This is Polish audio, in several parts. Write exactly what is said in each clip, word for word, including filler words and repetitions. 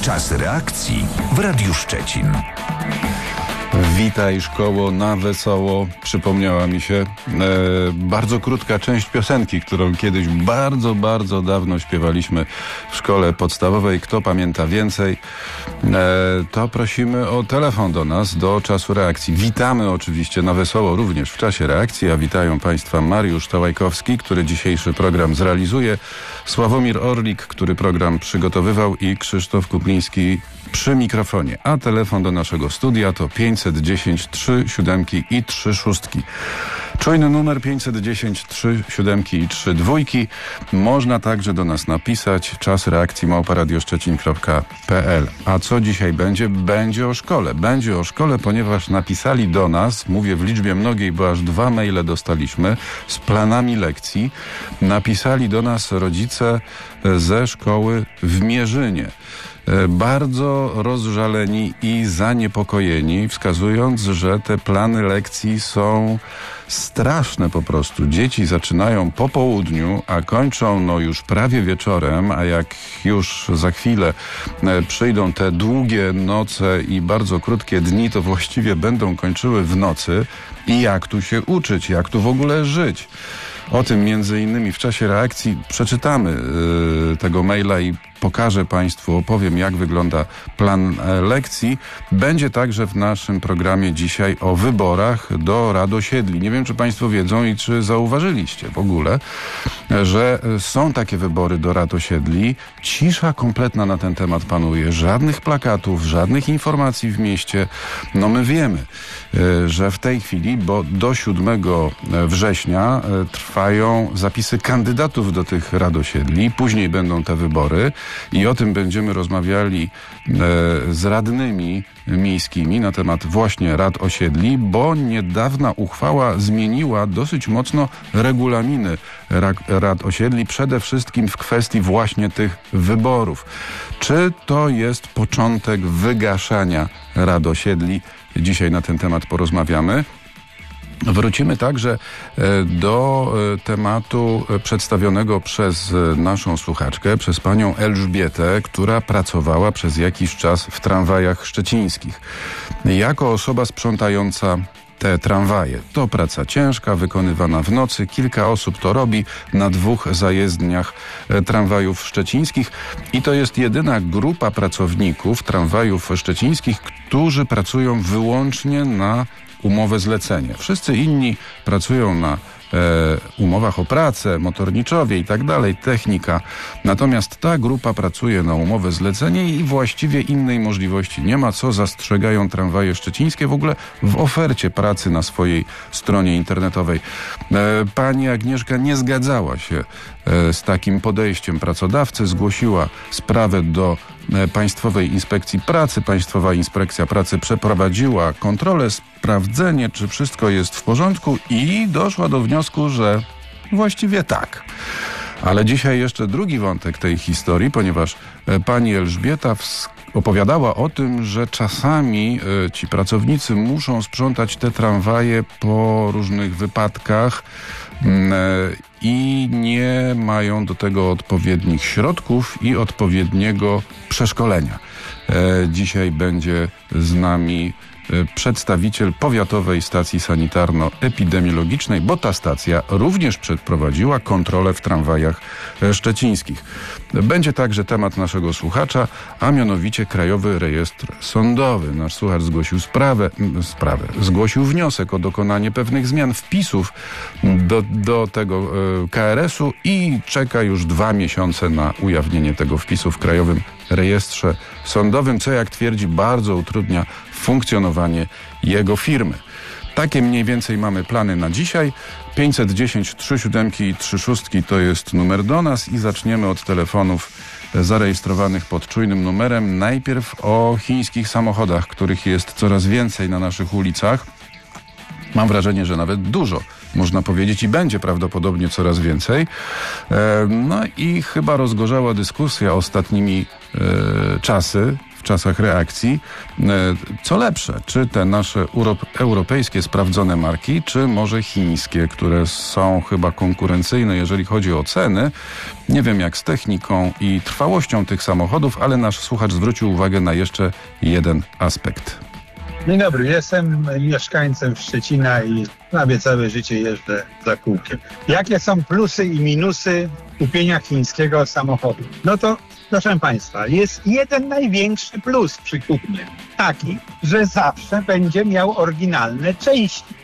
Czas reakcji w Radiu Szczecin. Witaj szkoło na wesoło. Przypomniała mi się e, bardzo krótka część piosenki, którą kiedyś bardzo, bardzo dawno śpiewaliśmy w szkole podstawowej. Kto pamięta więcej, e, to prosimy o telefon do nas, do czasu reakcji. Witamy oczywiście na wesoło również w czasie reakcji, a witają Państwa Mariusz Tałajkowski, który dzisiejszy program zrealizuje, Sławomir Orlik, który program przygotowywał, i Krzysztof Kupliński przy mikrofonie. A telefon do naszego studia to pięćset dziesięć trzy siódemki i trzy szóstki. Czujny numer pięćset dziesięć trzy siódemki i trzy dwójki. Można także do nas napisać. Czas reakcji małpa radioszczecin kropka p l. A co dzisiaj będzie? Będzie o szkole. Będzie o szkole, ponieważ napisali do nas, mówię w liczbie mnogiej, bo aż dwa maile dostaliśmy z planami lekcji. Napisali do nas rodzice ze szkoły w Mierzynie. Bardzo rozżaleni i zaniepokojeni, wskazując, że te plany lekcji są straszne po prostu. Dzieci zaczynają po południu, a kończą no już prawie wieczorem, a jak już za chwilę przyjdą te długie noce i bardzo krótkie dni, to właściwie będą kończyły w nocy. I jak tu się uczyć, jak tu w ogóle żyć? O tym między innymi w czasie reakcji przeczytamy yy, tego maila i pokażę Państwu, opowiem, jak wygląda plan e, lekcji. Będzie także w naszym programie dzisiaj o wyborach do rad osiedli. Nie wiem, czy Państwo wiedzą i czy zauważyliście w ogóle, że są takie wybory do rad osiedli. Cisza kompletna na ten temat panuje. Żadnych plakatów, żadnych informacji w mieście. No my wiemy, e, że w tej chwili, bo do siódmego września e, trwają zapisy kandydatów do tych rad osiedli. Później będą te wybory. I o tym będziemy rozmawiali e, z radnymi miejskimi na temat właśnie rad osiedli, bo niedawna uchwała zmieniła dosyć mocno regulaminy rad, rad osiedli, przede wszystkim w kwestii właśnie tych wyborów. Czy to jest początek wygaszania rad osiedli? Dzisiaj na ten temat porozmawiamy. Wrócimy także do tematu przedstawionego przez naszą słuchaczkę, przez panią Elżbietę, która pracowała przez jakiś czas w tramwajach szczecińskich. Jako osoba sprzątająca te tramwaje. To praca ciężka, wykonywana w nocy. Kilka osób to robi na dwóch zajezdniach tramwajów szczecińskich i to jest jedyna grupa pracowników tramwajów szczecińskich, którzy pracują wyłącznie na umowę zlecenie. Wszyscy inni pracują na e, umowach o pracę, motorniczowie i tak dalej, technika. Natomiast ta grupa pracuje na umowę zlecenie i właściwie innej możliwości nie ma, co zastrzegają tramwaje szczecińskie w ogóle w ofercie pracy na swojej stronie internetowej. E, pani Agnieszka nie zgadzała się e, z takim podejściem pracodawcy, zgłosiła sprawę do Państwowej Inspekcji Pracy. Państwowa Inspekcja Pracy przeprowadziła kontrolę, sprawdzenie, czy wszystko jest w porządku i doszła do wniosku, że właściwie tak. Ale dzisiaj jeszcze drugi wątek tej historii, ponieważ pani Elżbieta opowiadała o tym, że czasami ci pracownicy muszą sprzątać te tramwaje po różnych wypadkach i nie mają do tego odpowiednich środków i odpowiedniego przeszkolenia. Dzisiaj będzie z nami przedstawiciel Powiatowej Stacji Sanitarno-Epidemiologicznej, bo ta stacja również przeprowadziła kontrolę w tramwajach szczecińskich. Będzie także temat naszego słuchacza, a mianowicie Krajowy Rejestr Sądowy. Nasz słuchacz zgłosił sprawę, sprawę zgłosił wniosek o dokonanie pewnych zmian wpisów do, do tego K R S u i czeka już dwa miesiące na ujawnienie tego wpisu w Krajowym Rejestrze Sądowym, co, jak twierdzi, bardzo utrudnia funkcjonowanie jego firmy. Takie mniej więcej mamy plany na dzisiaj. pięćset dziesięć trzy siódemki i trzy szóstki to jest numer do nas i zaczniemy od telefonów zarejestrowanych pod czujnym numerem. Najpierw o chińskich samochodach, których jest coraz więcej na naszych ulicach. Mam wrażenie, że nawet dużo, można powiedzieć, i będzie prawdopodobnie coraz więcej. No i chyba rozgorzała dyskusja ostatnimi e, czasy w czasach reakcji. Co lepsze, czy te nasze europejskie sprawdzone marki, czy może chińskie, które są chyba konkurencyjne, jeżeli chodzi o ceny. Nie wiem jak z techniką i trwałością tych samochodów, ale nasz słuchacz zwrócił uwagę na jeszcze jeden aspekt. Dzień dobry, jestem mieszkańcem Szczecina i prawie całe życie jeżdżę za kółkiem. Jakie są plusy i minusy kupienia chińskiego samochodu? No to proszę Państwa, jest jeden największy plus przy kupnie. Taki, że zawsze będzie miał oryginalne części.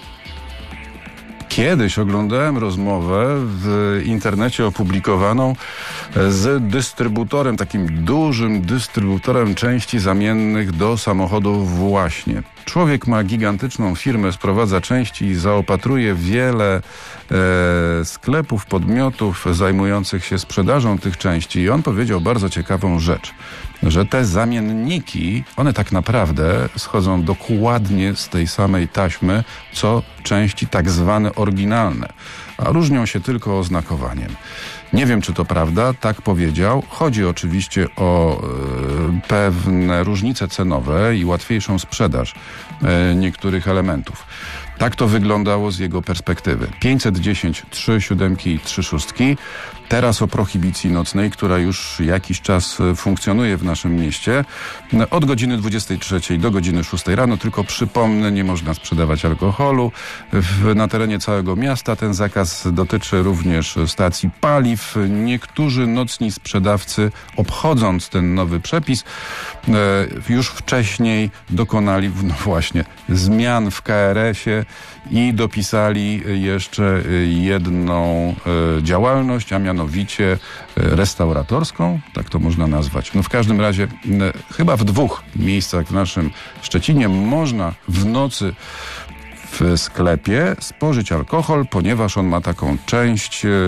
Kiedyś oglądałem rozmowę w internecie opublikowaną z dystrybutorem, takim dużym dystrybutorem części zamiennych do samochodów właśnie. Człowiek ma gigantyczną firmę, sprowadza części i zaopatruje wiele e, sklepów, podmiotów zajmujących się sprzedażą tych części. I on powiedział bardzo ciekawą rzecz, że te zamienniki, one tak naprawdę schodzą dokładnie z tej samej taśmy, co części tak zwane oryginalne, a różnią się tylko oznakowaniem. Nie wiem, czy to prawda, tak powiedział. Chodzi oczywiście o e, pewne różnice cenowe i łatwiejszą sprzedaż e, niektórych elementów. Tak to wyglądało z jego perspektywy. pięćset dziesięć, trzy siódemki i trzy szóstki. Teraz o prohibicji nocnej, która już jakiś czas funkcjonuje w naszym mieście. Od godziny dwudziestej trzeciej do godziny szóstej rano, tylko przypomnę, nie można sprzedawać alkoholu. W, na terenie całego miasta ten zakaz dotyczy również stacji paliw. Niektórzy nocni sprzedawcy, obchodząc ten nowy przepis, e, już wcześniej dokonali, no właśnie, zmian w K R S-ie i dopisali jeszcze jedną e, działalność, a mianowicie e, restauratorską, tak to można nazwać. No w każdym razie e, chyba w dwóch miejscach w naszym Szczecinie można w nocy w sklepie spożyć alkohol, ponieważ on ma taką część e,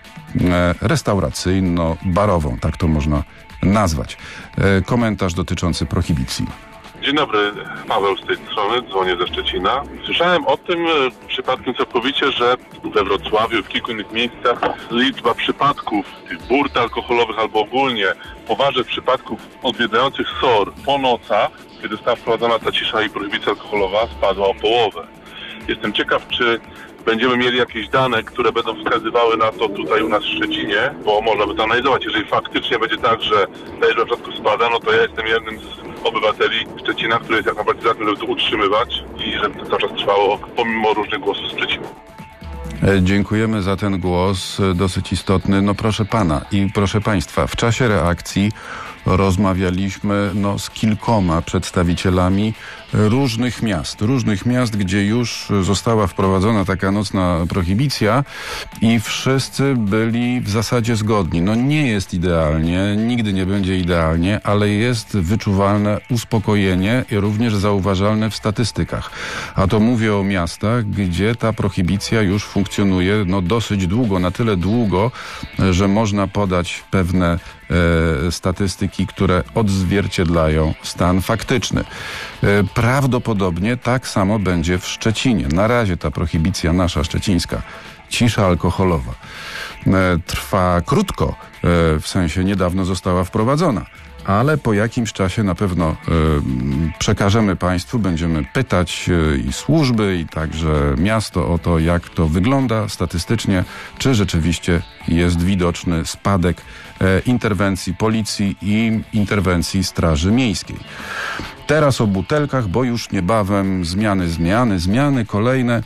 restauracyjno-barową, tak to można nazwać. E, komentarz dotyczący prohibicji. Dzień dobry, Paweł z tej strony, dzwonię ze Szczecina. Słyszałem o tym przypadkiem całkowicie, że we Wrocławiu, w kilku innych miejscach liczba przypadków tych burt alkoholowych albo ogólnie poważnych przypadków odwiedzających S O R po nocach, kiedy została wprowadzona ta cisza i prohibicja alkoholowa, spadła o połowę. Jestem ciekaw, czy będziemy mieli jakieś dane, które będą wskazywały na to tutaj u nas w Szczecinie, bo można by to analizować. Jeżeli faktycznie będzie tak, że ta liczba przypadków spada, no to ja jestem jednym z obywateli Szczecina, który jest jak najbardziej za tym, żeby to utrzymywać i żeby to cały czas trwało, pomimo różnych głosów sprzeciwu. Dziękujemy za ten głos, dosyć istotny. No proszę pana i proszę państwa, w czasie reakcji rozmawialiśmy no, z kilkoma przedstawicielami różnych miast, różnych miast, gdzie już została wprowadzona taka nocna prohibicja i wszyscy byli w zasadzie zgodni. No nie jest idealnie, nigdy nie będzie idealnie, ale jest wyczuwalne uspokojenie i również zauważalne w statystykach. A to mówię o miastach, gdzie ta prohibicja już funkcjonuje no dosyć długo, na tyle długo, że można podać pewne e, statystyki, które odzwierciedlają stan faktyczny. E, prawdopodobnie tak samo będzie w Szczecinie. Na razie ta prohibicja nasza szczecińska, cisza alkoholowa, e, trwa krótko, e, w sensie niedawno została wprowadzona. Ale po jakimś czasie na pewno y, przekażemy państwu, będziemy pytać y, i służby, i także miasto o to, jak to wygląda statystycznie, czy rzeczywiście jest widoczny spadek y, interwencji policji i interwencji Straży Miejskiej. Teraz o butelkach, bo już niebawem zmiany, zmiany, zmiany kolejne.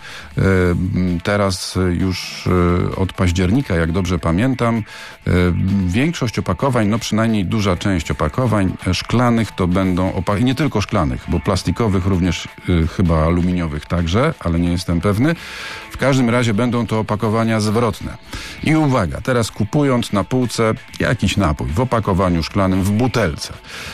Teraz już od października, jak dobrze pamiętam, większość opakowań, no przynajmniej duża część opakowań szklanych to będą, opa- nie tylko szklanych, bo plastikowych również chyba aluminiowych także, ale nie jestem pewny. W każdym razie będą to opakowania zwrotne. I uwaga, teraz kupując na półce jakiś napój w opakowaniu szklanym, w butelce,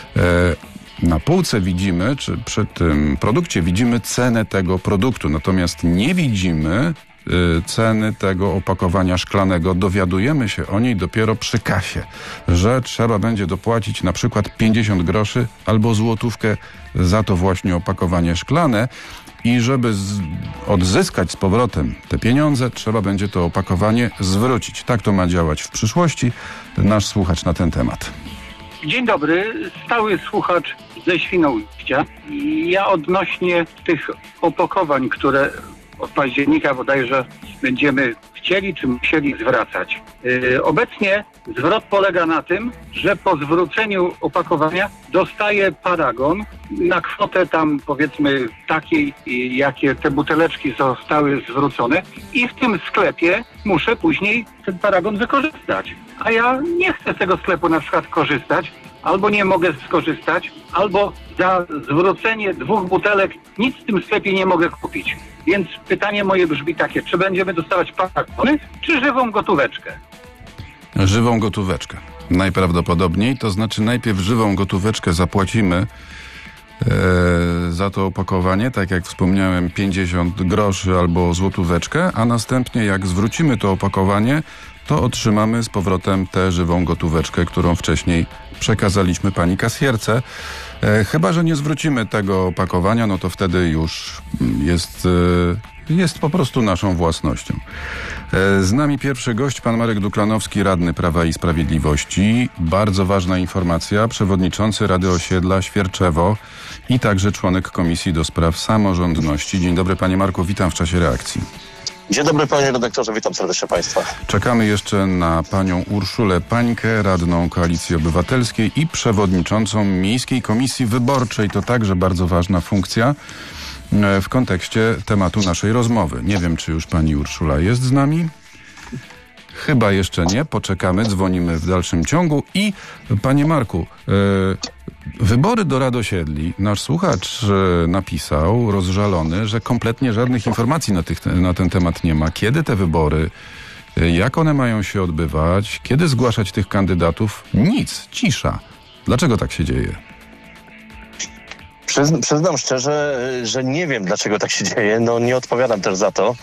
na półce widzimy, czy przy tym produkcie widzimy cenę tego produktu, natomiast nie widzimy y, ceny tego opakowania szklanego. Dowiadujemy się o niej dopiero przy kasie, że trzeba będzie dopłacić na przykład pięćdziesiąt groszy albo złotówkę za to właśnie opakowanie szklane i żeby z, odzyskać z powrotem te pieniądze, trzeba będzie to opakowanie zwrócić. Tak to ma działać w przyszłości. Nasz słuchacz na ten temat. Dzień dobry, stały słuchacz ze Świnoujścia. Ja odnośnie tych opakowań, które od października bodajże będziemy chcieli czy musieli zwracać. Yy, obecnie zwrot polega na tym, że po zwróceniu opakowania dostaję paragon na kwotę tam powiedzmy takiej, jakie te buteleczki zostały zwrócone i w tym sklepie muszę później ten paragon wykorzystać. A ja nie chcę z tego sklepu na przykład korzystać, albo nie mogę skorzystać, albo za zwrócenie dwóch butelek nic w tym sklepie nie mogę kupić. Więc pytanie moje brzmi takie, czy będziemy dostawać paragony, czy żywą gotóweczkę? Żywą gotóweczkę. Najprawdopodobniej, to znaczy najpierw żywą gotóweczkę zapłacimy e, za to opakowanie, tak jak wspomniałem, pięćdziesiąt groszy albo złotóweczkę, a następnie jak zwrócimy to opakowanie, to otrzymamy z powrotem tę żywą gotóweczkę, którą wcześniej przekazaliśmy pani kasjerce. E, chyba że nie zwrócimy tego opakowania, no to wtedy już jest, e, jest po prostu naszą własnością. E, z nami pierwszy gość, pan Marek Duklanowski, radny Prawa i Sprawiedliwości. Bardzo ważna informacja, przewodniczący Rady Osiedla Świerczewo i także członek Komisji do Spraw Samorządności. Dzień dobry panie Marku, witam w czasie reakcji. Dzień dobry panie redaktorze, witam serdecznie państwa. Czekamy jeszcze na panią Urszulę Pańkę, radną Koalicji Obywatelskiej i przewodniczącą Miejskiej Komisji Wyborczej. To także bardzo ważna funkcja w kontekście tematu naszej rozmowy. Nie wiem, czy już pani Urszula jest z nami. Chyba jeszcze nie. Poczekamy, dzwonimy w dalszym ciągu. I panie Marku, yy, wybory do Rad Osiedli. Nasz słuchacz yy, napisał, rozżalony, że kompletnie żadnych informacji na, tych, na ten temat nie ma. Kiedy te wybory, yy, jak one mają się odbywać, kiedy zgłaszać tych kandydatów? Nic, cisza. Dlaczego tak się dzieje? Przyzn- przyznam szczerze, że nie wiem, dlaczego tak się dzieje. No nie odpowiadam też za to.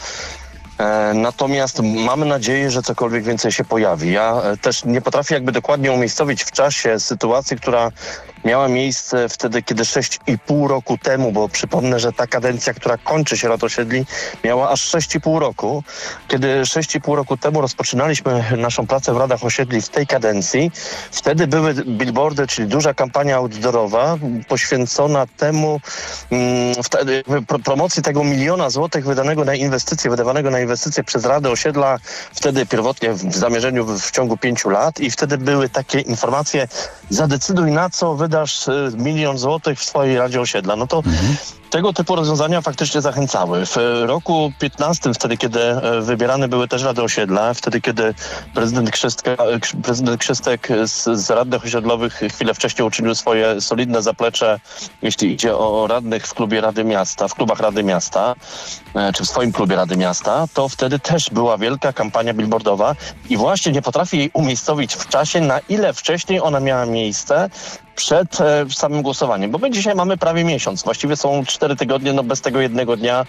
E, natomiast mamy nadzieję, że cokolwiek więcej się pojawi. Ja e, też nie potrafię jakby dokładnie umiejscowić w czasie sytuacji, która miała miejsce wtedy, kiedy sześć i pół roku temu, bo przypomnę, że ta kadencja, która kończy się Rad Osiedli, miała aż sześć i pół roku. Kiedy sześć i pół roku temu rozpoczynaliśmy naszą pracę w Radach Osiedli w tej kadencji, wtedy były billboardy, czyli duża kampania outdoorowa poświęcona temu, mm, wtedy, pro, promocji tego miliona złotych wydanego na inwestycje, wydawanego na inwestycje przez Radę Osiedla, wtedy pierwotnie w zamierzeniu w, w ciągu pięciu lat i wtedy były takie informacje, zadecyduj na co wydasz milion złotych w swojej Radzie Osiedla. No to mhm. tego typu rozwiązania faktycznie zachęcały. W roku piętnastym, wtedy kiedy wybierane były też Rady Osiedla, wtedy kiedy prezydent, Krzystka, prezydent Krzystek z, z radnych osiedlowych chwilę wcześniej uczynił swoje solidne zaplecze, jeśli idzie o radnych w klubie Rady Miasta, w klubach Rady Miasta, czy w swoim klubie Rady Miasta, to wtedy też była wielka kampania billboardowa i właśnie nie potrafię jej umiejscowić w czasie, na ile wcześniej ona miała miejsce przed e, samym głosowaniem, bo my dzisiaj mamy prawie miesiąc, właściwie są cztery tygodnie, no bez tego jednego dnia,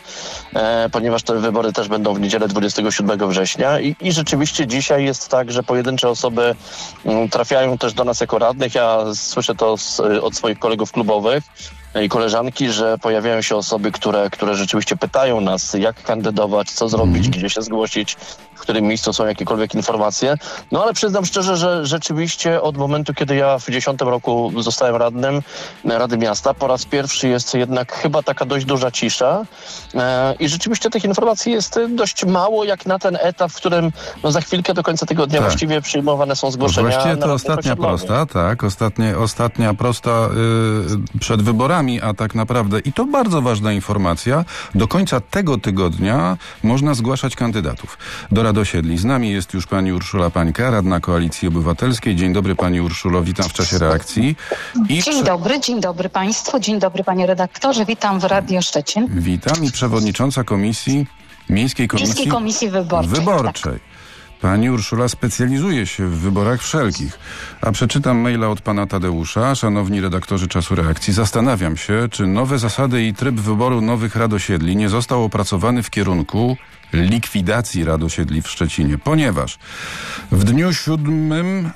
e, ponieważ te wybory też będą w niedzielę dwudziestego siódmego września i, i rzeczywiście dzisiaj jest tak, że pojedyncze osoby m, trafiają też do nas jako radnych. Ja słyszę to z, od swoich kolegów klubowych i koleżanki, że pojawiają się osoby, które, które rzeczywiście pytają nas, jak kandydować, co zrobić, mm. gdzie się zgłosić, w którym miejscu są jakiekolwiek informacje. No ale przyznam szczerze, że rzeczywiście od momentu, kiedy ja w dziesiątym roku zostałem radnym Rady Miasta, po raz pierwszy jest jednak chyba taka dość duża cisza e, i rzeczywiście tych informacji jest dość mało, jak na ten etap, w którym no, za chwilkę do końca tygodnia tak. właściwie przyjmowane są zgłoszenia. Właściwie to ostatnia prosta, tak, ostatnie, ostatnia prosta yy, przed wyborami, a tak naprawdę, i to bardzo ważna informacja, do końca tego tygodnia można zgłaszać kandydatów do Rady Osiedli. Z nami jest już pani Urszula Pańka, radna Koalicji Obywatelskiej. Dzień dobry pani Urszulo, witam w czasie reakcji. I dzień dobry, dzień dobry państwu, dzień dobry panie redaktorze, witam w Radio Szczecin. Witam i przewodnicząca Komisji, Miejskiej Komisji, Miejskiej Komisji Wyborczej. Wyborczej. Tak. Pani Urszula specjalizuje się w wyborach wszelkich. A przeczytam maila od pana Tadeusza. Szanowni redaktorzy Czasu Reakcji, zastanawiam się, czy nowe zasady i tryb wyboru nowych rad osiedli nie został opracowany w kierunku likwidacji rad osiedli w Szczecinie, ponieważ w dniu siódmego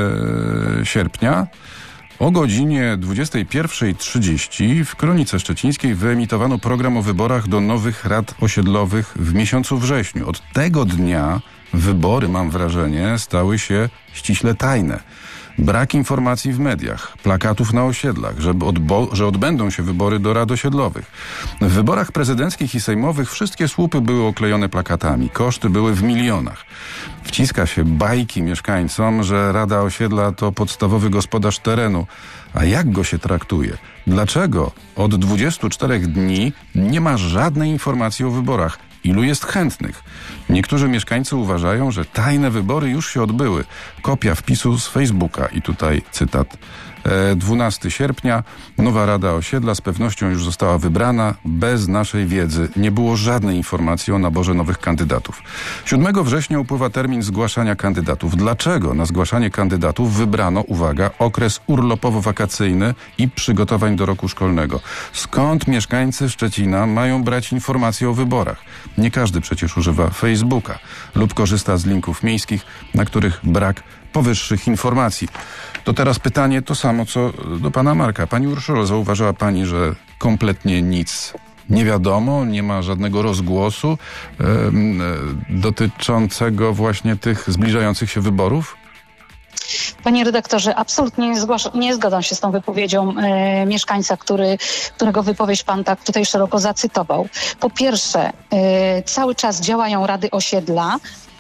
e, sierpnia o godzinie dwudziestej pierwszej trzydzieści w Kronice Szczecińskiej wyemitowano program o wyborach do nowych rad osiedlowych w miesiącu wrześniu. Od tego dnia wybory, mam wrażenie, stały się ściśle tajne. Brak informacji w mediach, plakatów na osiedlach, że, odbo- że odbędą się wybory do rad osiedlowych. W wyborach prezydenckich i sejmowych wszystkie słupy były oklejone plakatami. Koszty były w milionach. Wciska się bajki mieszkańcom, że Rada Osiedla to podstawowy gospodarz terenu. A jak go się traktuje? Dlaczego od dwudziestu czterech dni nie ma żadnej informacji o wyborach? Ilu jest chętnych? Niektórzy mieszkańcy uważają, że tajne wybory już się odbyły. Kopia wpisu z Facebooka i tutaj cytat. dwunastego sierpnia nowa Rada Osiedla z pewnością już została wybrana. Bez naszej wiedzy nie było żadnej informacji o naborze nowych kandydatów. siódmego września upływa termin zgłaszania kandydatów. Dlaczego na zgłaszanie kandydatów wybrano, uwaga, okres urlopowo-wakacyjny i przygotowań do roku szkolnego? Skąd mieszkańcy Szczecina mają brać informacje o wyborach? Nie każdy przecież używa Facebooka lub korzysta z linków miejskich, na których brak powyższych informacji. To teraz pytanie to samo, co do pana Marka. Pani Urszulo, zauważyła pani, że kompletnie nic nie wiadomo, nie ma żadnego rozgłosu e, e, dotyczącego właśnie tych zbliżających się wyborów? Panie redaktorze, absolutnie nie, zgłasza, nie zgadzam się z tą wypowiedzią e, mieszkańca, który, którego wypowiedź pan tak tutaj szeroko zacytował. Po pierwsze, e, cały czas działają rady osiedla,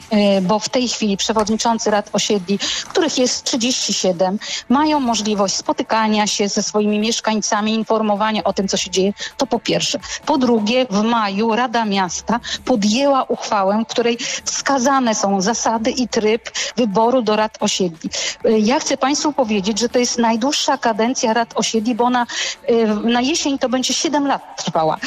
bo w tej chwili przewodniczący rad osiedli, których jest trzydzieści siedem, mają możliwość spotykania się ze swoimi mieszkańcami, informowania o tym, co się dzieje. To po pierwsze. Po drugie, w maju Rada Miasta podjęła uchwałę, w której wskazane są zasady i tryb wyboru do rad osiedli. Ja chcę państwu powiedzieć, że to jest najdłuższa kadencja rad osiedli, bo ona na jesień to będzie siedem lat trwała.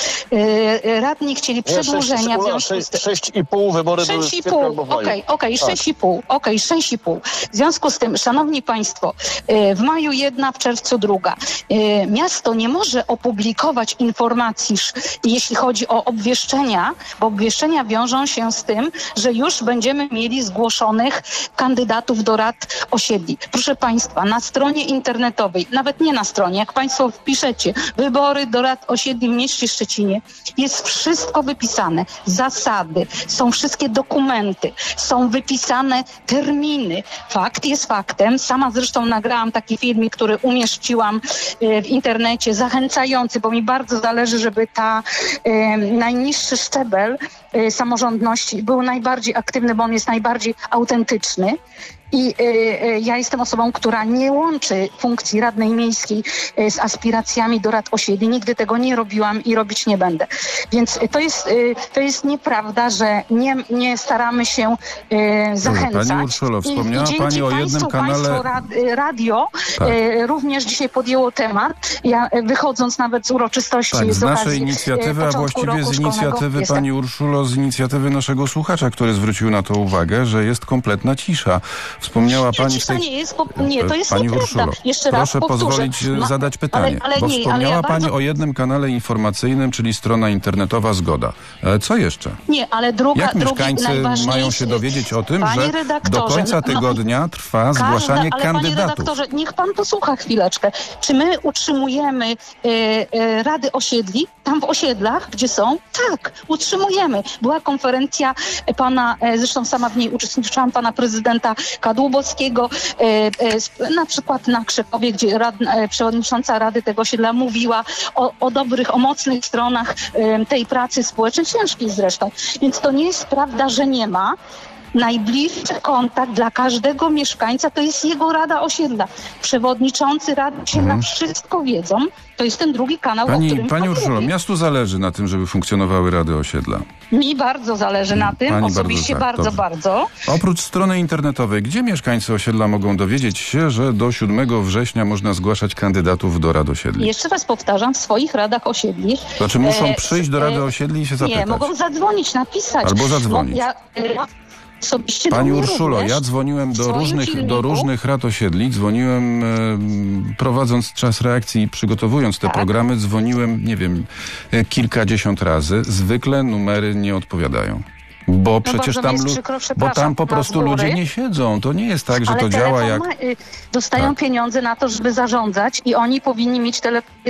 Radni chcieli przedłużenia. sześć i pół wybory były w kwietniu albo Okej, okej, sześć i pół, okej, sześć i pół. W związku z tym, szanowni państwo, w maju jedna, w czerwcu druga. Miasto nie może opublikować informacji, jeśli chodzi o obwieszczenia, bo obwieszczenia wiążą się z tym, że już będziemy mieli zgłoszonych kandydatów do rad osiedli. Proszę państwa, na stronie internetowej, nawet nie na stronie, jak państwo wpiszecie wybory do rad osiedli w mieście Szczecinie, jest wszystko wypisane. Zasady, są wszystkie dokumenty, są wypisane terminy. Fakt jest faktem. Sama zresztą nagrałam taki filmik, który umieściłam w internecie, zachęcający, bo mi bardzo zależy, żeby ta e, najniższy szczebel e, samorządności był najbardziej aktywny, bo on jest najbardziej autentyczny. I y, y, ja jestem osobą, która nie łączy funkcji radnej miejskiej y, z aspiracjami do rad osiedli. Nigdy tego nie robiłam i robić nie będę. Więc y, to jest, y, to jest nieprawda, że nie, nie staramy się y, zachęcać. Pani Urszulo, wspomniała I, i Pani o jednym państwu, kanale... Państwo rad, radio tak. y, również dzisiaj podjęło temat. Ja y, wychodząc nawet z uroczystości tak, z, z naszej okazji, inicjatywy, y, a właściwie z inicjatywy jestem. Pani Urszulo, z inicjatywy naszego słuchacza, który zwrócił na to uwagę, że jest kompletna cisza. Wspomniała Pani... Cisza nie jest, bo, nie, to jest Pani nieprawda. Urszulo, Jeszcze raz proszę powtórzę. pozwolić Ma, zadać pytanie, ale, ale bo nie, wspomniała ale ja Pani bardzo... o jednym kanale informacyjnym, czyli strona internetowa Zgoda. E, co jeszcze? Nie, ale druga, Jak drugi mieszkańcy mają się dowiedzieć o tym, Panie że redaktorze, do końca tygodnia no, trwa zgłaszanie ale kandydatów? Panie redaktorze, niech pan posłucha chwileczkę. Czy my utrzymujemy e, e, rady osiedli tam w osiedlach, gdzie są? Tak, utrzymujemy. Była konferencja pana, e, zresztą sama w niej uczestniczyłam, pana prezydenta Kadłubowskiego, e, e, na przykład na Krzekowie, gdzie rad, e, przewodnicząca Rady tego osiedla mówiła o, o dobrych, o mocnych stronach e, tej pracy społecznej, ciężkiej zresztą. Więc to nie jest prawda, że nie ma. Najbliższy kontakt dla każdego mieszkańca to jest jego Rada Osiedla. Przewodniczący Rady Osiedla mhm. wszystko wiedzą. To jest ten drugi kanał, Pani, o którym Pani pan Urszulo, mówi. miastu zależy na tym, żeby funkcjonowały rady osiedla. Mi bardzo zależy na tym, Pani osobiście bardzo, tak, bardzo, dobrze. bardzo. Oprócz strony internetowej, gdzie mieszkańcy osiedla mogą dowiedzieć się, że do siódmego września można zgłaszać kandydatów do rad osiedli? Jeszcze raz powtarzam, w swoich radach osiedli. Znaczy muszą e, przyjść do rady e, osiedli i się zapytać? Nie, mogą zadzwonić, napisać. Albo zadzwonić. Ja, e, osobiście Pani do mnie Urszulo, również, ja dzwoniłem do w swoim różnych, filmiku. do różnych rad osiedli, dzwoniłem e, prowadząc czas reakcji i przygotowując te Tak. programy, dzwoniłem, nie wiem, e, kilkadziesiąt razy. Zwykle numery nie odpowiadają. Bo No przecież bardzo tam, mi jest lu- przykro, bo przepraszam, tam po na prostu zbory. ludzie nie siedzą. To nie jest tak, że Ale to działa telefon jak... ma, y, dostają Tak. pieniądze na to, żeby zarządzać i oni powinni mieć telefon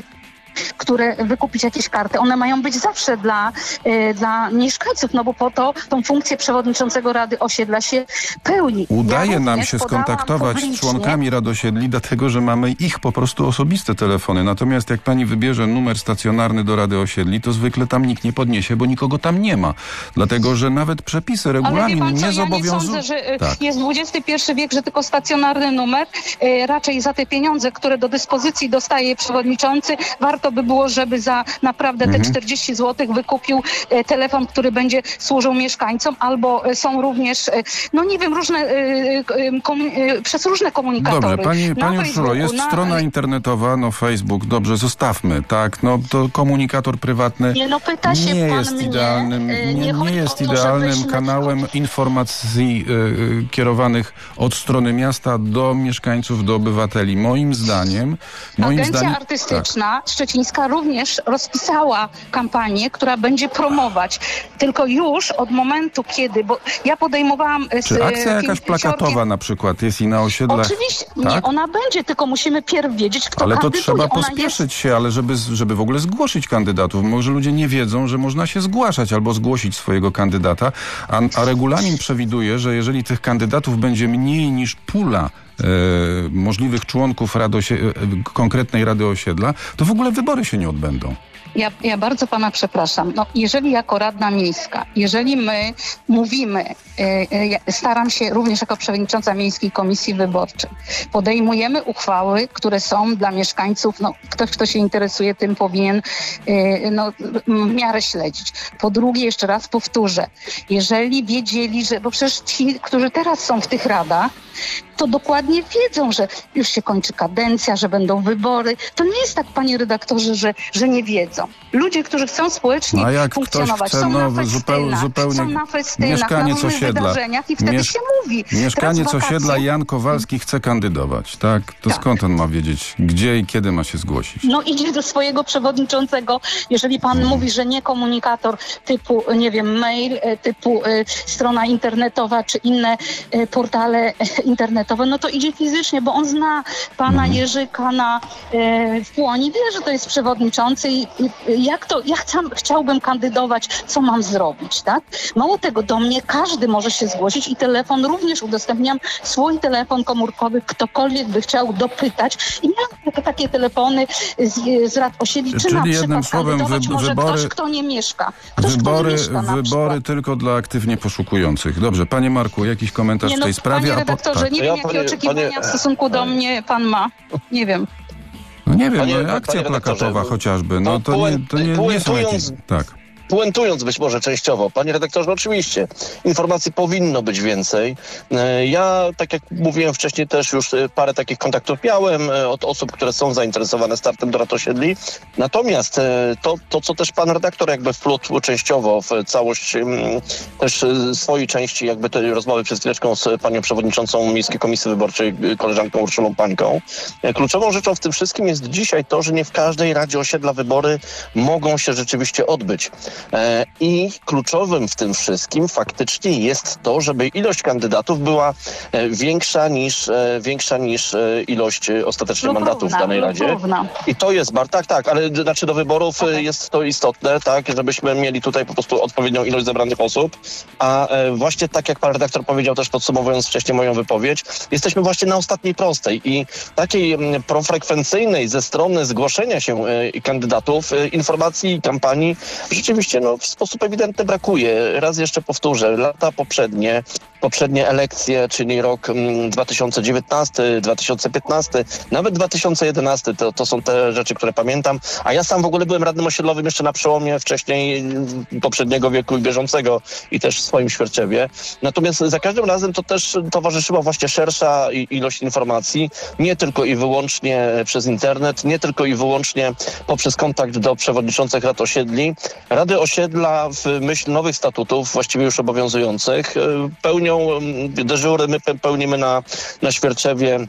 które wykupić jakieś karty. One mają być zawsze dla, y, dla mieszkańców, no bo po to tą funkcję przewodniczącego Rady Osiedla się pełni. Udaje ja nam się skontaktować z członkami Rad Osiedli, dlatego że mamy ich po prostu osobiste telefony. Natomiast jak pani wybierze numer stacjonarny do Rady Osiedli, to zwykle tam nikt nie podniesie, bo nikogo tam nie ma. Dlatego, że nawet przepisy, regulamin Ale wie pan co, nie zobowiązują. Ja nie sądzę, że tak. jest dwudziesty pierwszy wiek, że tylko stacjonarny numer. Y, raczej za te pieniądze, które do dyspozycji dostaje przewodniczący, warto by było, żeby za naprawdę te Mhm. czterdzieści złotych wykupił y, telefon, który będzie służył mieszkańcom, albo y, są również, y, no nie wiem, różne, y, y, komu- y, przez różne komunikatory. Dobrze, pani, Na pani Urszulo, Facebooku, jest na- strona internetowa, no Facebook, dobrze, zostawmy, tak, no to komunikator prywatny Nie, no pyta się nie pan jest mnie, idealnym, y, nie, nie nie chodzi jest o to, idealnym żebyśmy- kanałem informacji y, y, kierowanych od strony miasta do mieszkańców, do obywateli. Moim zdaniem, moim Agencja zdaniem, Artystyczna Szczecińska również rozpisała kampanię, która będzie promować. Tylko już od momentu, kiedy, bo ja podejmowałam z Czy akcja e, jakaś pięciorgiem- plakatowa na przykład jest i na osiedlach? Oczywiście, tak? nie, ona będzie, tylko musimy pierw wiedzieć, kto Ale to kandyduje. trzeba Ona pospieszyć się, ale żeby, żeby w ogóle zgłosić kandydatów. Może ludzie nie wiedzą, że można się zgłaszać albo zgłosić swojego kandydata, a, a regulamin przewiduje, że jeżeli tych kandydatów będzie mniej niż pula e, możliwych członków rady osie- e, konkretnej Rady Osiedla, to w ogóle wybory się nie odbędą. Ja, ja bardzo pana przepraszam. No, jeżeli jako radna miejska, jeżeli my mówimy, e, e, staram się również jako przewodnicząca Miejskiej Komisji Wyborczej, podejmujemy uchwały, które są dla mieszkańców, no ktoś, kto się interesuje tym, powinien e, no, w miarę śledzić. Po drugie, jeszcze raz powtórzę, jeżeli wiedzieli, że, bo przecież ci, którzy teraz są w tych radach, to dokładnie wiedzą, że już się kończy kadencja, że będą wybory. To nie jest tak, panie redaktorze, że, że nie wiedzą. Ludzie, którzy chcą społecznie No a jak ktoś funkcjonować, chce, są no, na zupełnie, festynach, zupełnie są na festynach, mieszkaniec na różnych osiedla. wydarzeniach i wtedy Miesz- się mówi. Mieszkaniec Teraz wakacje. osiedla Jan Kowalski chce kandydować, tak? To Tak. skąd on ma wiedzieć, gdzie i kiedy ma się zgłosić? No idzie do swojego przewodniczącego, jeżeli pan mówi, że nie komunikator typu, nie wiem, mail, e, typu e, strona internetowa czy inne e, portale e, internetowe, no to idzie fizycznie, bo on zna pana Jerzyka na e, w Płoni, wie, że to jest przewodniczący i, i jak to, ja chcę, chciałbym kandydować, co mam zrobić, tak? Mało tego, do mnie każdy może się zgłosić i telefon również udostępniam, swój telefon komórkowy, ktokolwiek by chciał dopytać i miałam takie telefony z, z rad osiedli, czy Czyli na jednym przykład słowem kandydować wy- może wybory- ktoś, kto nie mieszka. Ktoś, Wybory, kto nie mieszka na wybory przykład. tylko dla aktywnie poszukujących. Dobrze, panie Marku, jakiś komentarz Nie, w no, tej sprawie? panie a po- redaktorze, tak. nie To wiem, ja, jakie panie- oczekiwania panie- w stosunku do mnie pan ma. Nie wiem. No nie wiem, Panie- no, akcja panie redaktorze, plakatowa chociażby, no to nie, to nie, nie są jakieś... puentując- Tak. Puentując być może częściowo, panie redaktorze, oczywiście, informacji powinno być więcej. E, Ja, tak jak mówiłem wcześniej, też już e, parę takich kontaktów miałem e, od osób, które są zainteresowane startem do rad osiedli. Natomiast e, to, to, co też pan redaktor jakby wplótł częściowo w całość m, też e, swojej części jakby tej rozmowy przed chwileczką z panią przewodniczącą Miejskiej Komisji Wyborczej, e, koleżanką Urszulą Pańką. E, Kluczową rzeczą w tym wszystkim jest dzisiaj to, że nie w każdej radzie osiedla wybory mogą się rzeczywiście odbyć. E, I kluczowym w tym wszystkim faktycznie jest to, żeby ilość kandydatów była e, większa niż, e, większa niż e, ilość e, ostatecznych Lub mandatów w równa, danej lub radzie. równa. I to jest bardzo, tak, tak, ale znaczy do wyborów e, Okej. jest to istotne, tak, żebyśmy mieli tutaj po prostu odpowiednią ilość zebranych osób, a e, właśnie tak jak pan redaktor powiedział, też podsumowując wcześniej moją wypowiedź, jesteśmy właśnie na ostatniej prostej i takiej m, profrekwencyjnej ze strony zgłoszenia się e, kandydatów, e, informacji i kampanii rzeczywiście no, w sposób ewidentny brakuje. Raz jeszcze powtórzę, lata poprzednie, poprzednie elekcje, czyli rok mm, dwa tysiące dziewiętnasty, dwa tysiące piętnasty, nawet dwa tysiące jedenasty, to, to są te rzeczy, które pamiętam, a ja sam w ogóle byłem radnym osiedlowym jeszcze na przełomie wcześniej mm, poprzedniego wieku i bieżącego i też w swoim Świerczewie. Natomiast za każdym razem to też towarzyszyła właśnie szersza i- ilość informacji, nie tylko i wyłącznie przez internet, nie tylko i wyłącznie poprzez kontakt do przewodniczących rad osiedli. Rady osiedla w myśl nowych statutów, właściwie już obowiązujących, e, pełnią m, dyżury, my pe- pełnimy na, na Świerczewie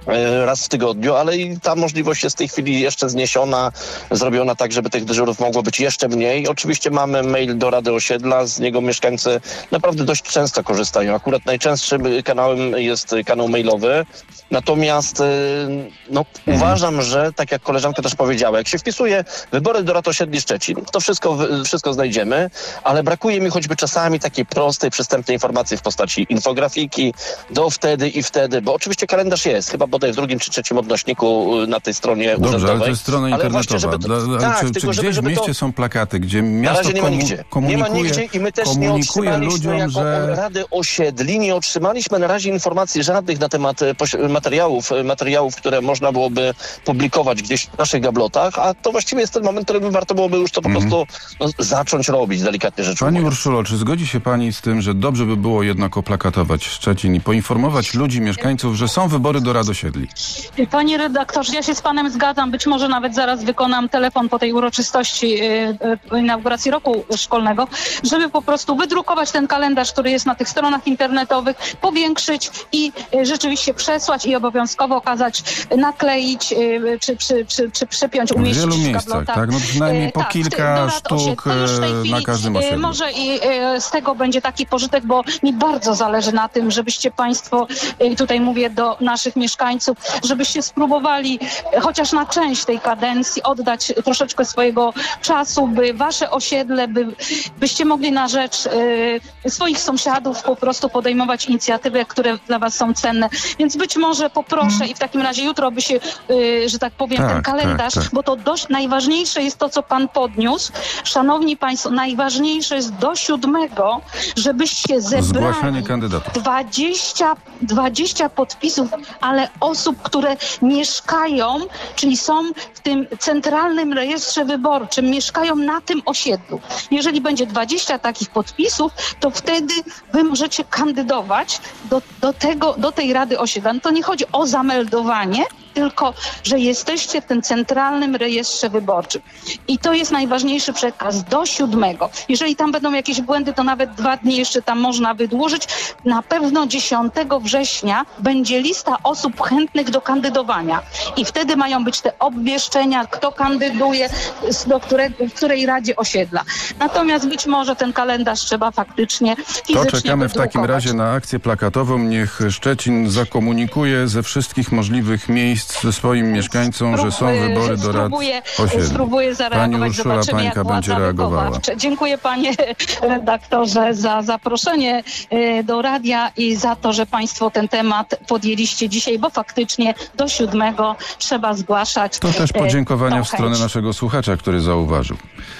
raz w tygodniu, ale i ta możliwość jest w tej chwili jeszcze zniesiona, zrobiona tak, żeby tych dyżurów mogło być jeszcze mniej. Oczywiście mamy mail do Rady Osiedla, z niego mieszkańcy naprawdę dość często korzystają. Akurat najczęstszym kanałem jest kanał mailowy. Natomiast no, uważam, że tak jak koleżanka też powiedziała, jak się wpisuje wybory do Rad Osiedli Szczecin, to wszystko, wszystko znajdziemy, ale brakuje mi choćby czasami takiej prostej, przystępnej informacji w postaci infografiki do wtedy i wtedy, bo oczywiście kalendarz jest, chyba bodaj w drugim czy trzecim odnośniku na tej stronie Dobrze, urzędowej. ale to jest strona internetowa. Żeby to, Dla, ale tak, czy, tylko, czy gdzieś żeby, żeby w mieście to... są plakaty, gdzie miasto Na razie nie ma komu- nigdzie. komunikuje, Nie ma nigdzie i my też nie komunikuje otrzymaliśmy ludziom, jako że... Rady Osiedli, nie otrzymaliśmy na razie informacji żadnych na temat poś- materiałów, materiałów, które można byłoby publikować gdzieś w naszych gablotach, a to właściwie jest ten moment, w którym warto byłoby już to po Mhm. prostu no, zacząć robić, delikatnie rzecz Pani ujmując. Urszulo, czy zgodzi się Pani z tym, że dobrze by było jednak oplakatować Szczecin i poinformować ludzi, mieszkańców, że są wybory do Rad Osiedli? Panie redaktorze, ja się z panem zgadzam. Być może nawet zaraz wykonam telefon po tej uroczystości y, y, inauguracji roku szkolnego, żeby po prostu wydrukować ten kalendarz, który jest na tych stronach internetowych, powiększyć i y, rzeczywiście przesłać i obowiązkowo okazać, nakleić y, czy, czy, czy, czy przypiąć, W umieścić wielu w miejscach, gablotach. tak? No przynajmniej Y, po tak, kilka do Rad sztuk Osiedli. To już w tej e, chwili, na każdym y, osiedlu. Może i y, z tego będzie taki pożytek, bo mi bardzo zależy na tym, żebyście państwo, y, tutaj mówię do naszych mieszkańców, żebyście spróbowali y, chociaż na część tej kadencji oddać troszeczkę swojego czasu, by wasze osiedle, by, byście mogli na rzecz y, swoich sąsiadów po prostu podejmować inicjatywy, które dla was są cenne. Więc być może poproszę i w takim razie jutro by się, y, że tak powiem, Tak, ten kalendarz, tak, tak. bo to dość najważniejsze jest to, co pan podniósł. Szanowni państwo, najważniejsze jest do siódmego, żebyście zebrali Zgłaszanie kandydatów. dwadzieścia, dwadzieścia podpisów, ale osób, które mieszkają, czyli są w tym centralnym rejestrze wyborczym, mieszkają na tym osiedlu. Jeżeli będzie dwadzieścia takich podpisów, to wtedy wy możecie kandydować do, do, tego, do tej Rady Osiedla. No to nie chodzi o zameldowanie, tylko że jesteście w tym centralnym rejestrze wyborczym. I to jest najważniejszy przekaz do siódmego. Jeżeli tam będą jakieś błędy, to nawet dwa dni jeszcze tam można wydłużyć. Na pewno dziesiątego września będzie lista osób chętnych do kandydowania. I wtedy mają być te obwieszczenia, kto kandyduje, do którego, w której Radzie Osiedla. Natomiast być może ten kalendarz trzeba faktycznie fizycznie To czekamy w takim wydrukować. razie na akcję plakatową. Niech Szczecin zakomunikuje ze wszystkich możliwych miejsc swoim mieszkańcom, że są wybory do Rad Spróbuję, Osiedli. spróbuję zareagować. Pani Urszula Zobaczymy, jak Pańka władza będzie reagowała. wychowawcza. Dziękuję panie redaktorze za zaproszenie e, do radia i za to, że państwo ten temat podjęliście dzisiaj, bo faktycznie do siódmego trzeba zgłaszać. To też e, podziękowania tą w stronę chęć. naszego słuchacza, który zauważył.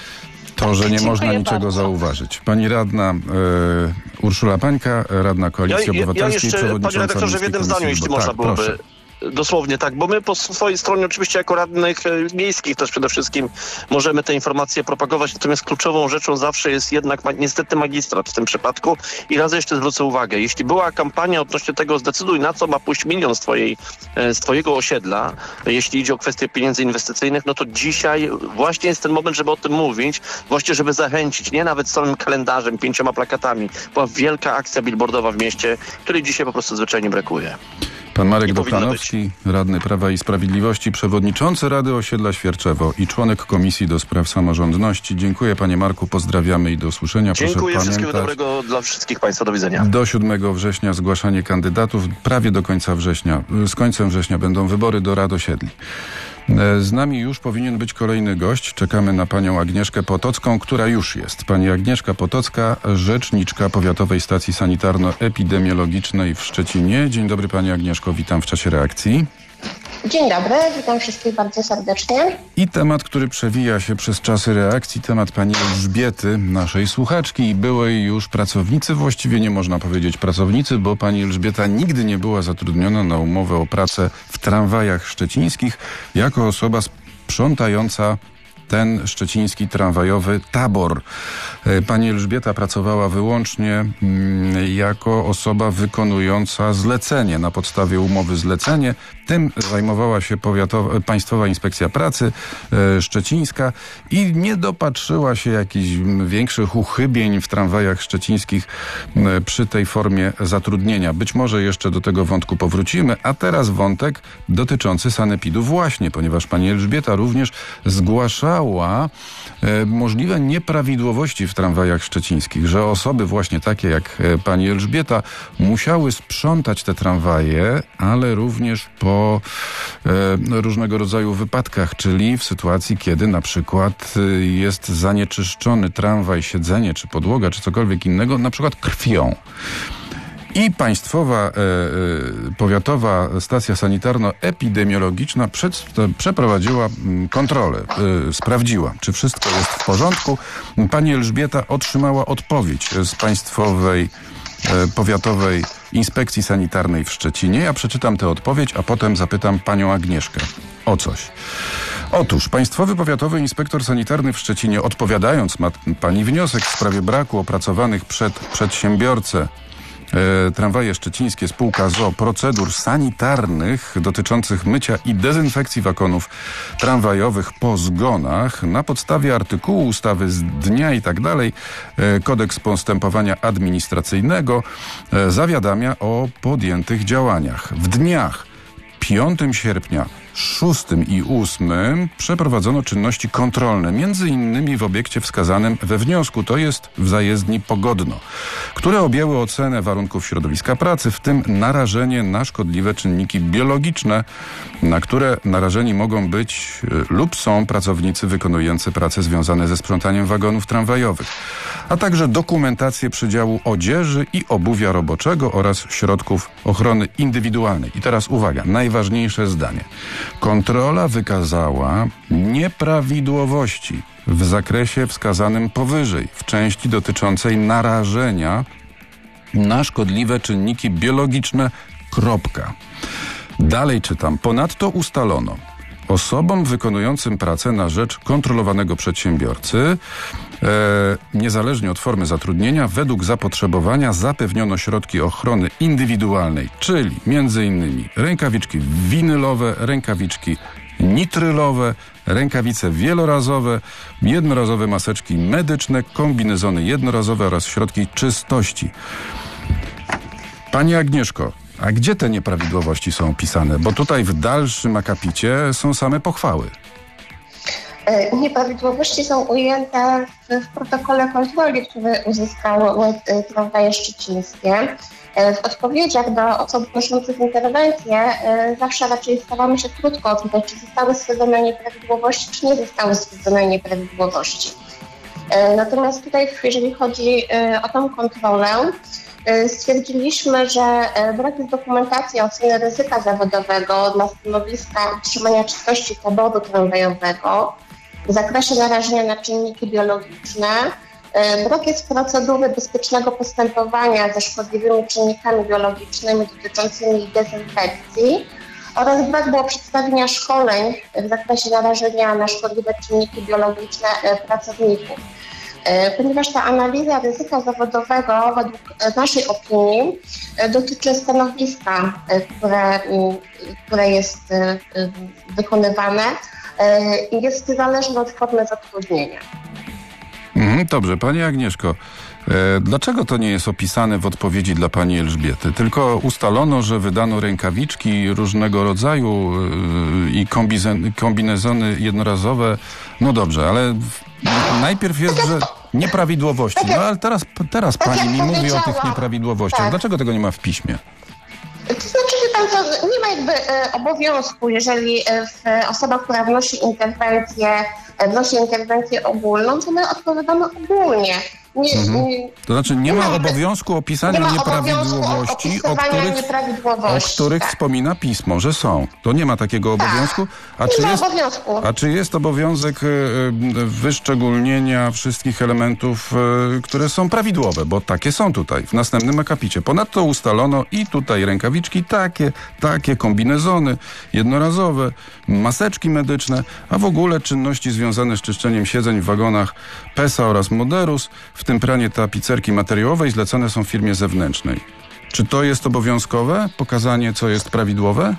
To, że nie Dziękuję można niczego bardzo. zauważyć. Pani radna e, Urszula Pańka, radna Koalicji Ja, ja, ja Obywatelskiej, jeszcze, panie przewodnicząca redaktorze, w Miejskiej jednym zdaniu, Komisji jeśli Wyborczej. można byłoby. Tak, proszę. Dosłownie tak, bo my po swojej stronie oczywiście jako radnych e, miejskich też przede wszystkim możemy te informacje propagować, natomiast kluczową rzeczą zawsze jest jednak ma, niestety magistrat w tym przypadku i raz jeszcze zwrócę uwagę, jeśli była kampania odnośnie tego zdecyduj na co ma pójść milion z, twojej, e, z twojego osiedla, e, jeśli idzie o kwestie pieniędzy inwestycyjnych, no to dzisiaj właśnie jest ten moment, żeby o tym mówić, właśnie żeby zachęcić, nie nawet samym kalendarzem, pięcioma plakatami, była wielka akcja billboardowa w mieście, której dzisiaj po prostu zwyczajnie brakuje. Pan Marek Nie powinno Doklanowski, radny Prawa i Sprawiedliwości, przewodniczący Rady Osiedla Świerczewo i członek Komisji do Spraw Samorządności. Dziękuję panie Marku, pozdrawiamy i do usłyszenia. Proszę Dziękuję, wszystkiego pamiętać, dobrego dla wszystkich państwa, do widzenia. do siódmego września zgłaszanie kandydatów, prawie do końca września. Z końcem września będą wybory do Rad Osiedli. Z nami już powinien być kolejny gość. Czekamy na panią Agnieszkę Potocką, która już jest. Pani Agnieszka Potocka, rzeczniczka Powiatowej Stacji Sanitarno-Epidemiologicznej w Szczecinie. Dzień dobry pani Agnieszko, witam w czasie reakcji. Dzień dobry, witam wszystkich bardzo serdecznie. I temat, który przewija się przez czasy reakcji, temat pani Elżbiety, naszej słuchaczki i byłej już pracownicy, właściwie nie można powiedzieć pracownicy, bo pani Elżbieta nigdy nie była zatrudniona na umowę o pracę w tramwajach szczecińskich jako osoba sprzątająca ten szczeciński tramwajowy tabor. Pani Elżbieta pracowała wyłącznie jako osoba wykonująca zlecenie, na podstawie umowy zlecenie. Tym zajmowała się powiatowa, Państwowa Inspekcja Pracy e, szczecińska i nie dopatrzyła się jakichś większych uchybień w tramwajach szczecińskich e, przy tej formie zatrudnienia. Być może jeszcze do tego wątku powrócimy, a teraz wątek dotyczący sanepidu właśnie, ponieważ pani Elżbieta również zgłaszała e, możliwe nieprawidłowości w tramwajach szczecińskich, że osoby właśnie takie jak e, pani Elżbieta musiały sprzątać te tramwaje, ale również po o e, różnego rodzaju wypadkach, czyli w sytuacji, kiedy na przykład e, jest zanieczyszczony tramwaj, siedzenie, czy podłoga, czy cokolwiek innego, na przykład krwią. I Państwowa e, e, Powiatowa Stacja Sanitarno-Epidemiologiczna przed, przeprowadziła kontrolę, e, sprawdziła, czy wszystko jest w porządku. Pani Elżbieta otrzymała odpowiedź z Państwowej e, Powiatowej Inspekcji Sanitarnej w Szczecinie. Ja przeczytam tę odpowiedź, a potem zapytam panią Agnieszkę o coś. Otóż Państwowy Powiatowy Inspektor Sanitarny w Szczecinie, odpowiadając na pani wniosek w sprawie braku opracowanych przed przedsiębiorcę E, tramwaje szczecińskie spółka z o o procedur sanitarnych dotyczących mycia i dezynfekcji wagonów tramwajowych po zgonach na podstawie artykułu ustawy z dnia i tak dalej, e, Kodeks Postępowania Administracyjnego e, zawiadamia o podjętych działaniach. W dniach piątego sierpnia, szóstego i ósmego przeprowadzono czynności kontrolne, między innymi w obiekcie wskazanym we wniosku, to jest w zajezdni Pogodno, które objęły ocenę warunków środowiska pracy, w tym narażenie na szkodliwe czynniki biologiczne, na które narażeni mogą być lub są pracownicy wykonujący prace związane ze sprzątaniem wagonów tramwajowych, a także dokumentację przydziału odzieży i obuwia roboczego oraz środków ochrony indywidualnej. I teraz uwaga, najważniejsze zdanie. Kontrola wykazała nieprawidłowości w zakresie wskazanym powyżej, w części dotyczącej narażenia na szkodliwe czynniki biologiczne. Kropka. Dalej czytam. Ponadto ustalono osobom wykonującym pracę na rzecz kontrolowanego przedsiębiorcy, e, niezależnie od formy zatrudnienia, według zapotrzebowania zapewniono środki ochrony indywidualnej, czyli między innymi rękawiczki winylowe, rękawiczki nitrylowe, rękawice wielorazowe, jednorazowe maseczki medyczne, kombinezony jednorazowe oraz środki czystości. Pani Agnieszko, a gdzie te nieprawidłowości są opisane? Bo tutaj w dalszym akapicie są same pochwały. Nieprawidłowości są ujęte w, w protokole kontroli, który uzyskały tramwaje szczecińskie. W odpowiedziach do osób wnoszących interwencję zawsze raczej staramy się krótko odpowiedzieć, czy zostały stwierdzone nieprawidłowości, czy nie zostały stwierdzone nieprawidłowości. Natomiast tutaj, jeżeli chodzi o tą kontrolę, stwierdziliśmy, że brak jest dokumentacji oceny ryzyka zawodowego dla stanowiska utrzymania czystości taboru tramwajowego w zakresie narażenia na czynniki biologiczne. Brak jest procedury bezpiecznego postępowania ze szkodliwymi czynnikami biologicznymi dotyczącymi dezynfekcji oraz brak było przedstawienia szkoleń w zakresie narażenia na szkodliwe czynniki biologiczne pracowników. Ponieważ ta analiza ryzyka zawodowego według naszej opinii dotyczy stanowiska, które, które jest wykonywane i jest zależne od formy zatrudnienia. Mhm, dobrze, Pani Agnieszko, e, dlaczego to nie jest opisane w odpowiedzi dla Pani Elżbiety? Tylko ustalono, że wydano rękawiczki różnego rodzaju e, i kombizen, kombinezony jednorazowe. No dobrze, ale w, najpierw jest, że nieprawidłowości. No ale teraz, teraz Pani mi mówi o tych nieprawidłowościach. Tak. Dlaczego tego nie ma w piśmie? To znaczy, że tam to nie ma jakby e, obowiązku, jeżeli e, w, osoba, która wnosi interwencję, e, wnosi interwencję ogólną, to my odpowiadamy ogólnie. Nie, Mhm. nie, To znaczy nie Nie ma ma- obowiązku opisania nie ma nieprawidłowości, obowiązku o opisywania których, o nieprawidłowości, których tak. wspomina pismo, że są. To nie ma takiego Tak. obowiązku. A Nie czy ma jest, obowiązku. a czy jest obowiązek y, y, wyszczególnienia wszystkich elementów, y, które są prawidłowe? Bo takie są tutaj, w następnym akapicie. Ponadto ustalono i tutaj rękawiczki takie, takie, kombinezony jednorazowe, maseczki medyczne, a w ogóle czynności związane z czyszczeniem siedzeń w wagonach PESA oraz Moderus, w tym pranie tapicerki materiałowej, zlecone są firmie zewnętrznej. Czy to jest obowiązkowe? Pokazanie, co jest prawidłowe?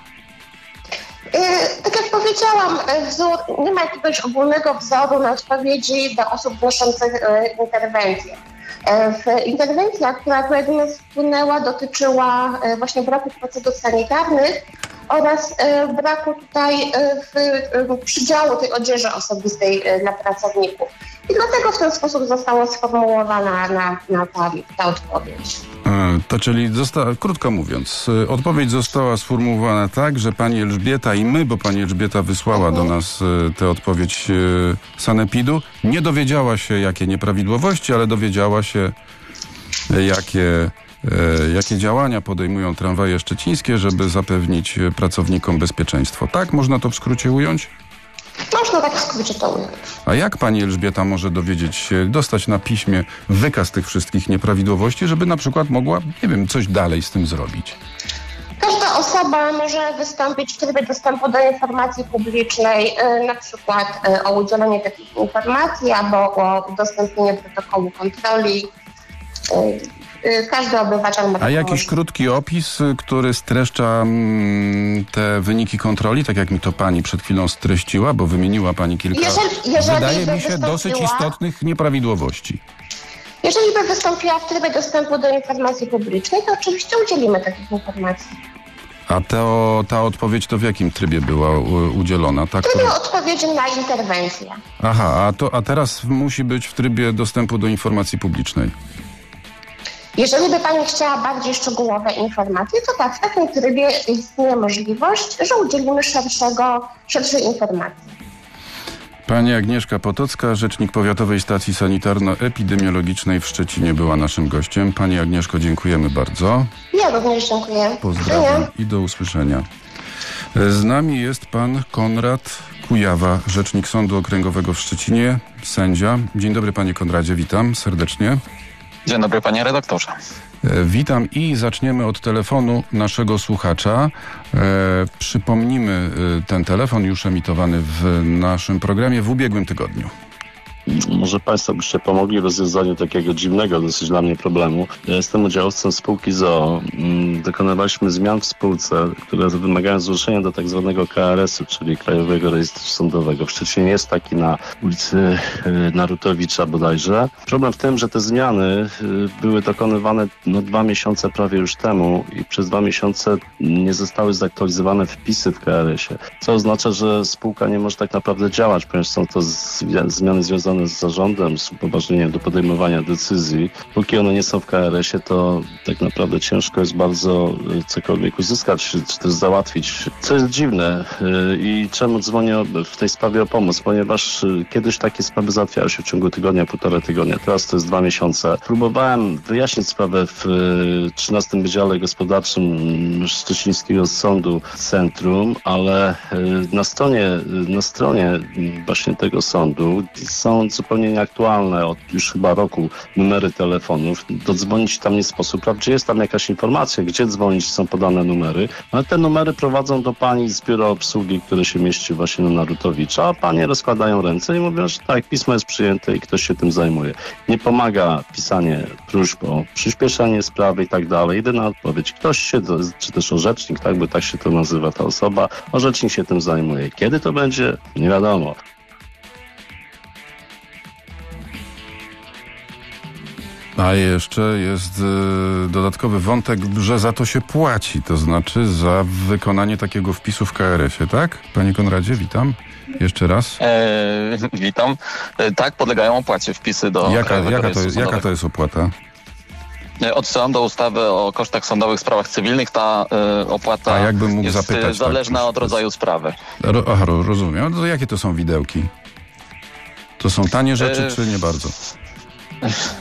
Yy, tak jak powiedziałam, yy, wzór, nie ma jakiegoś ogólnego wzoru na odpowiedzi do osób wnoszących yy, interwencję. Yy, w interwencja, która akurat do nas wpłynęła, dotyczyła yy, właśnie braku procedur sanitarnych oraz yy, braku tutaj yy, w, yy, przydziału tej odzieży osobistej yy, dla pracowników. I dlatego w ten sposób została sformułowana na, na ta, ta odpowiedź. E, To czyli, zosta- krótko mówiąc, e, odpowiedź została sformułowana tak, że pani Elżbieta i my, bo pani Elżbieta wysłała do nas e, tę odpowiedź e, sanepidu, nie dowiedziała się, jakie nieprawidłowości, ale dowiedziała się, e, jakie, e, jakie działania podejmują tramwaje szczecińskie, żeby zapewnić e, pracownikom bezpieczeństwo. Tak? Można to w skrócie ująć? Można tak w skrócie to ująć. A jak pani Elżbieta może dowiedzieć się, dostać na piśmie wykaz tych wszystkich nieprawidłowości, żeby na przykład mogła, nie wiem, coś dalej z tym zrobić? Każda osoba może wystąpić w trybie dostępu do informacji publicznej, y, na przykład y, o udzielenie takich informacji albo o udostępnienie protokołu kontroli. Y, y, Każdy obywatel ma A taką jakiś możliwość. krótki opis, y, który streszcza mm, te wyniki kontroli, tak jak mi to pani przed chwilą streściła, bo wymieniła pani kilka, Jeżeli- jeżeli wydaje by mi się, dosyć wystąpiła- istotnych nieprawidłowości. Jeżeli by wystąpiła w trybie dostępu do informacji publicznej, to oczywiście udzielimy takich informacji. A to, ta odpowiedź to w jakim trybie była u, udzielona? Tak, W trybie odpowiedzi na interwencję. Aha, a, to, a teraz musi być w trybie dostępu do informacji publicznej. Jeżeli by Pani chciała bardziej szczegółowe informacje, to tak, w takim trybie istnieje możliwość, że udzielimy szerszego, szerszej informacji. Pani Agnieszka Potocka, rzecznik Powiatowej Stacji Sanitarno-Epidemiologicznej w Szczecinie, była naszym gościem. Pani Agnieszko, dziękujemy bardzo. Ja również dziękuję. Pozdrawiam i do usłyszenia. Z nami jest pan Konrad Kujawa, rzecznik Sądu Okręgowego w Szczecinie, sędzia. Dzień dobry, panie Konradzie, witam serdecznie. Dzień dobry, panie redaktorze. E, Witam i zaczniemy od telefonu naszego słuchacza. E, przypomnimy e, ten telefon już emitowany w naszym programie w ubiegłym tygodniu. Może Państwo byście pomogli w rozwiązaniu takiego dziwnego dosyć dla mnie problemu. Ja jestem udziałowcem spółki z o o. Dokonywaliśmy zmian w spółce, które wymagają zgłoszenia do tak zwanego K R S u, czyli Krajowego Rejestru Sądowego. W Szczecinie jest taki na ulicy Narutowicza bodajże. Problem w tym, że te zmiany były dokonywane no, dwa miesiące prawie już temu i przez dwa miesiące nie zostały zaktualizowane wpisy w K R S ie, co oznacza, że spółka nie może tak naprawdę działać, ponieważ są to zmiany związane z zarządem, z upoważnieniem do podejmowania decyzji. Póki one nie są w K R S ie, to tak naprawdę ciężko jest bardzo cokolwiek uzyskać, czy też załatwić. Co jest dziwne i czemu dzwonię w tej sprawie o pomoc, ponieważ kiedyś takie sprawy załatwiały się w ciągu tygodnia, półtora tygodnia. Teraz to jest dwa miesiące. Próbowałem wyjaśnić sprawę w trzynastym Wydziale Gospodarczym Szczecińskiego Sądu Centrum, ale na stronie, na stronie właśnie tego sądu są zupełnie nieaktualne od już chyba roku numery telefonów. Dodzwonić tam nie sposób. Wprawdzie jest tam jakaś informacja, gdzie dzwonić, są podane numery, ale te numery prowadzą do pani z biura obsługi, które się mieści właśnie na Narutowicza, a panie rozkładają ręce i mówią, że tak, pismo jest przyjęte i ktoś się tym zajmuje. Nie pomaga pisanie próśb o przyspieszenie sprawy i tak dalej. Jedyna odpowiedź, ktoś się, czy też orzecznik, tak, bo tak się to nazywa ta osoba, orzecznik się tym zajmuje. Kiedy to będzie? Nie wiadomo. A jeszcze jest y, dodatkowy wątek, że za to się płaci, to znaczy za wykonanie takiego wpisu w K R S ie, tak? Panie Konradzie, witam. Jeszcze raz. E, witam. E, tak, podlegają opłacie wpisy do... Jaka, jaka, to Rejestru jest, jaka to Sądowego. jest opłata? E, Odsyłam do ustawy o kosztach sądowych w sprawach cywilnych. Ta e, opłata A jakbym mógł jest zapytać, e, zależna tak, od rodzaju sprawy. Ro, aha, ro- rozumiem. No to jakie to są widełki? To są tanie rzeczy, E, czy nie bardzo?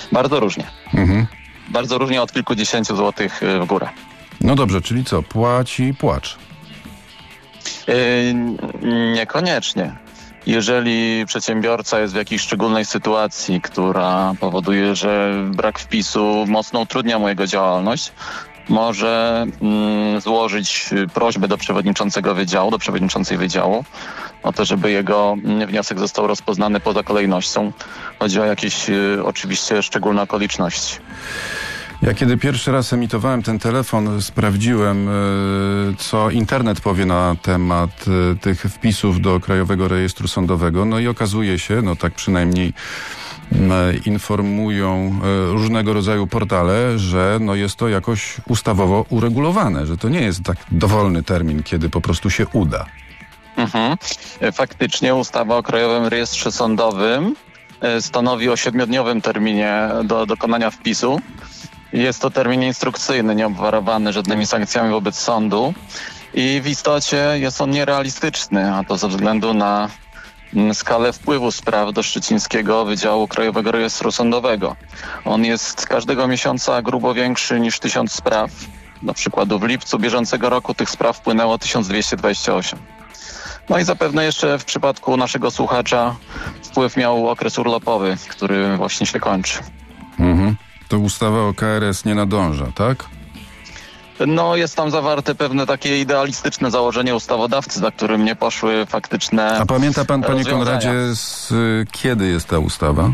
Bardzo różnie. Mhm. Bardzo różnie od kilkudziesięciu złotych w górę. No dobrze, czyli co? Płać i płacz. Yy, niekoniecznie. Jeżeli przedsiębiorca jest w jakiejś szczególnej sytuacji, która powoduje, że brak wpisu mocno utrudnia mu jego działalność, może mm, złożyć prośbę do przewodniczącego wydziału, do przewodniczącej wydziału o to, żeby jego wniosek został rozpoznany poza kolejnością. Chodzi o jakieś y, oczywiście szczególne okoliczności. Ja kiedy pierwszy raz emitowałem ten telefon, sprawdziłem, co internet powie na temat tych wpisów do Krajowego Rejestru Sądowego. No i okazuje się, no tak przynajmniej informują różnego rodzaju portale, że no jest to jakoś ustawowo uregulowane, że to nie jest tak dowolny termin, kiedy po prostu się uda. Mhm. Faktycznie ustawa o Krajowym Rejestrze Sądowym stanowi o siedmiodniowym terminie do dokonania wpisu. Jest to termin instrukcyjny, nieobwarowany żadnymi sankcjami wobec sądu i w istocie jest on nierealistyczny, a to ze względu na skalę wpływu spraw do Szczecińskiego Wydziału Krajowego Rejestru Sądowego. On jest każdego miesiąca grubo większy niż tysiąc spraw. Na przykład w lipcu bieżącego roku tych spraw wpłynęło tysiąc dwieście dwadzieścia osiem. No i zapewne jeszcze w przypadku naszego słuchacza wpływ miał okres urlopowy, który właśnie się kończy. Mhm. To ustawa o K R S nie nadąża, tak? No jest tam zawarte pewne takie idealistyczne założenie ustawodawcy, za którym nie poszły faktyczne A pamięta pan, panie rozwiązania. Konradzie, z kiedy jest ta ustawa?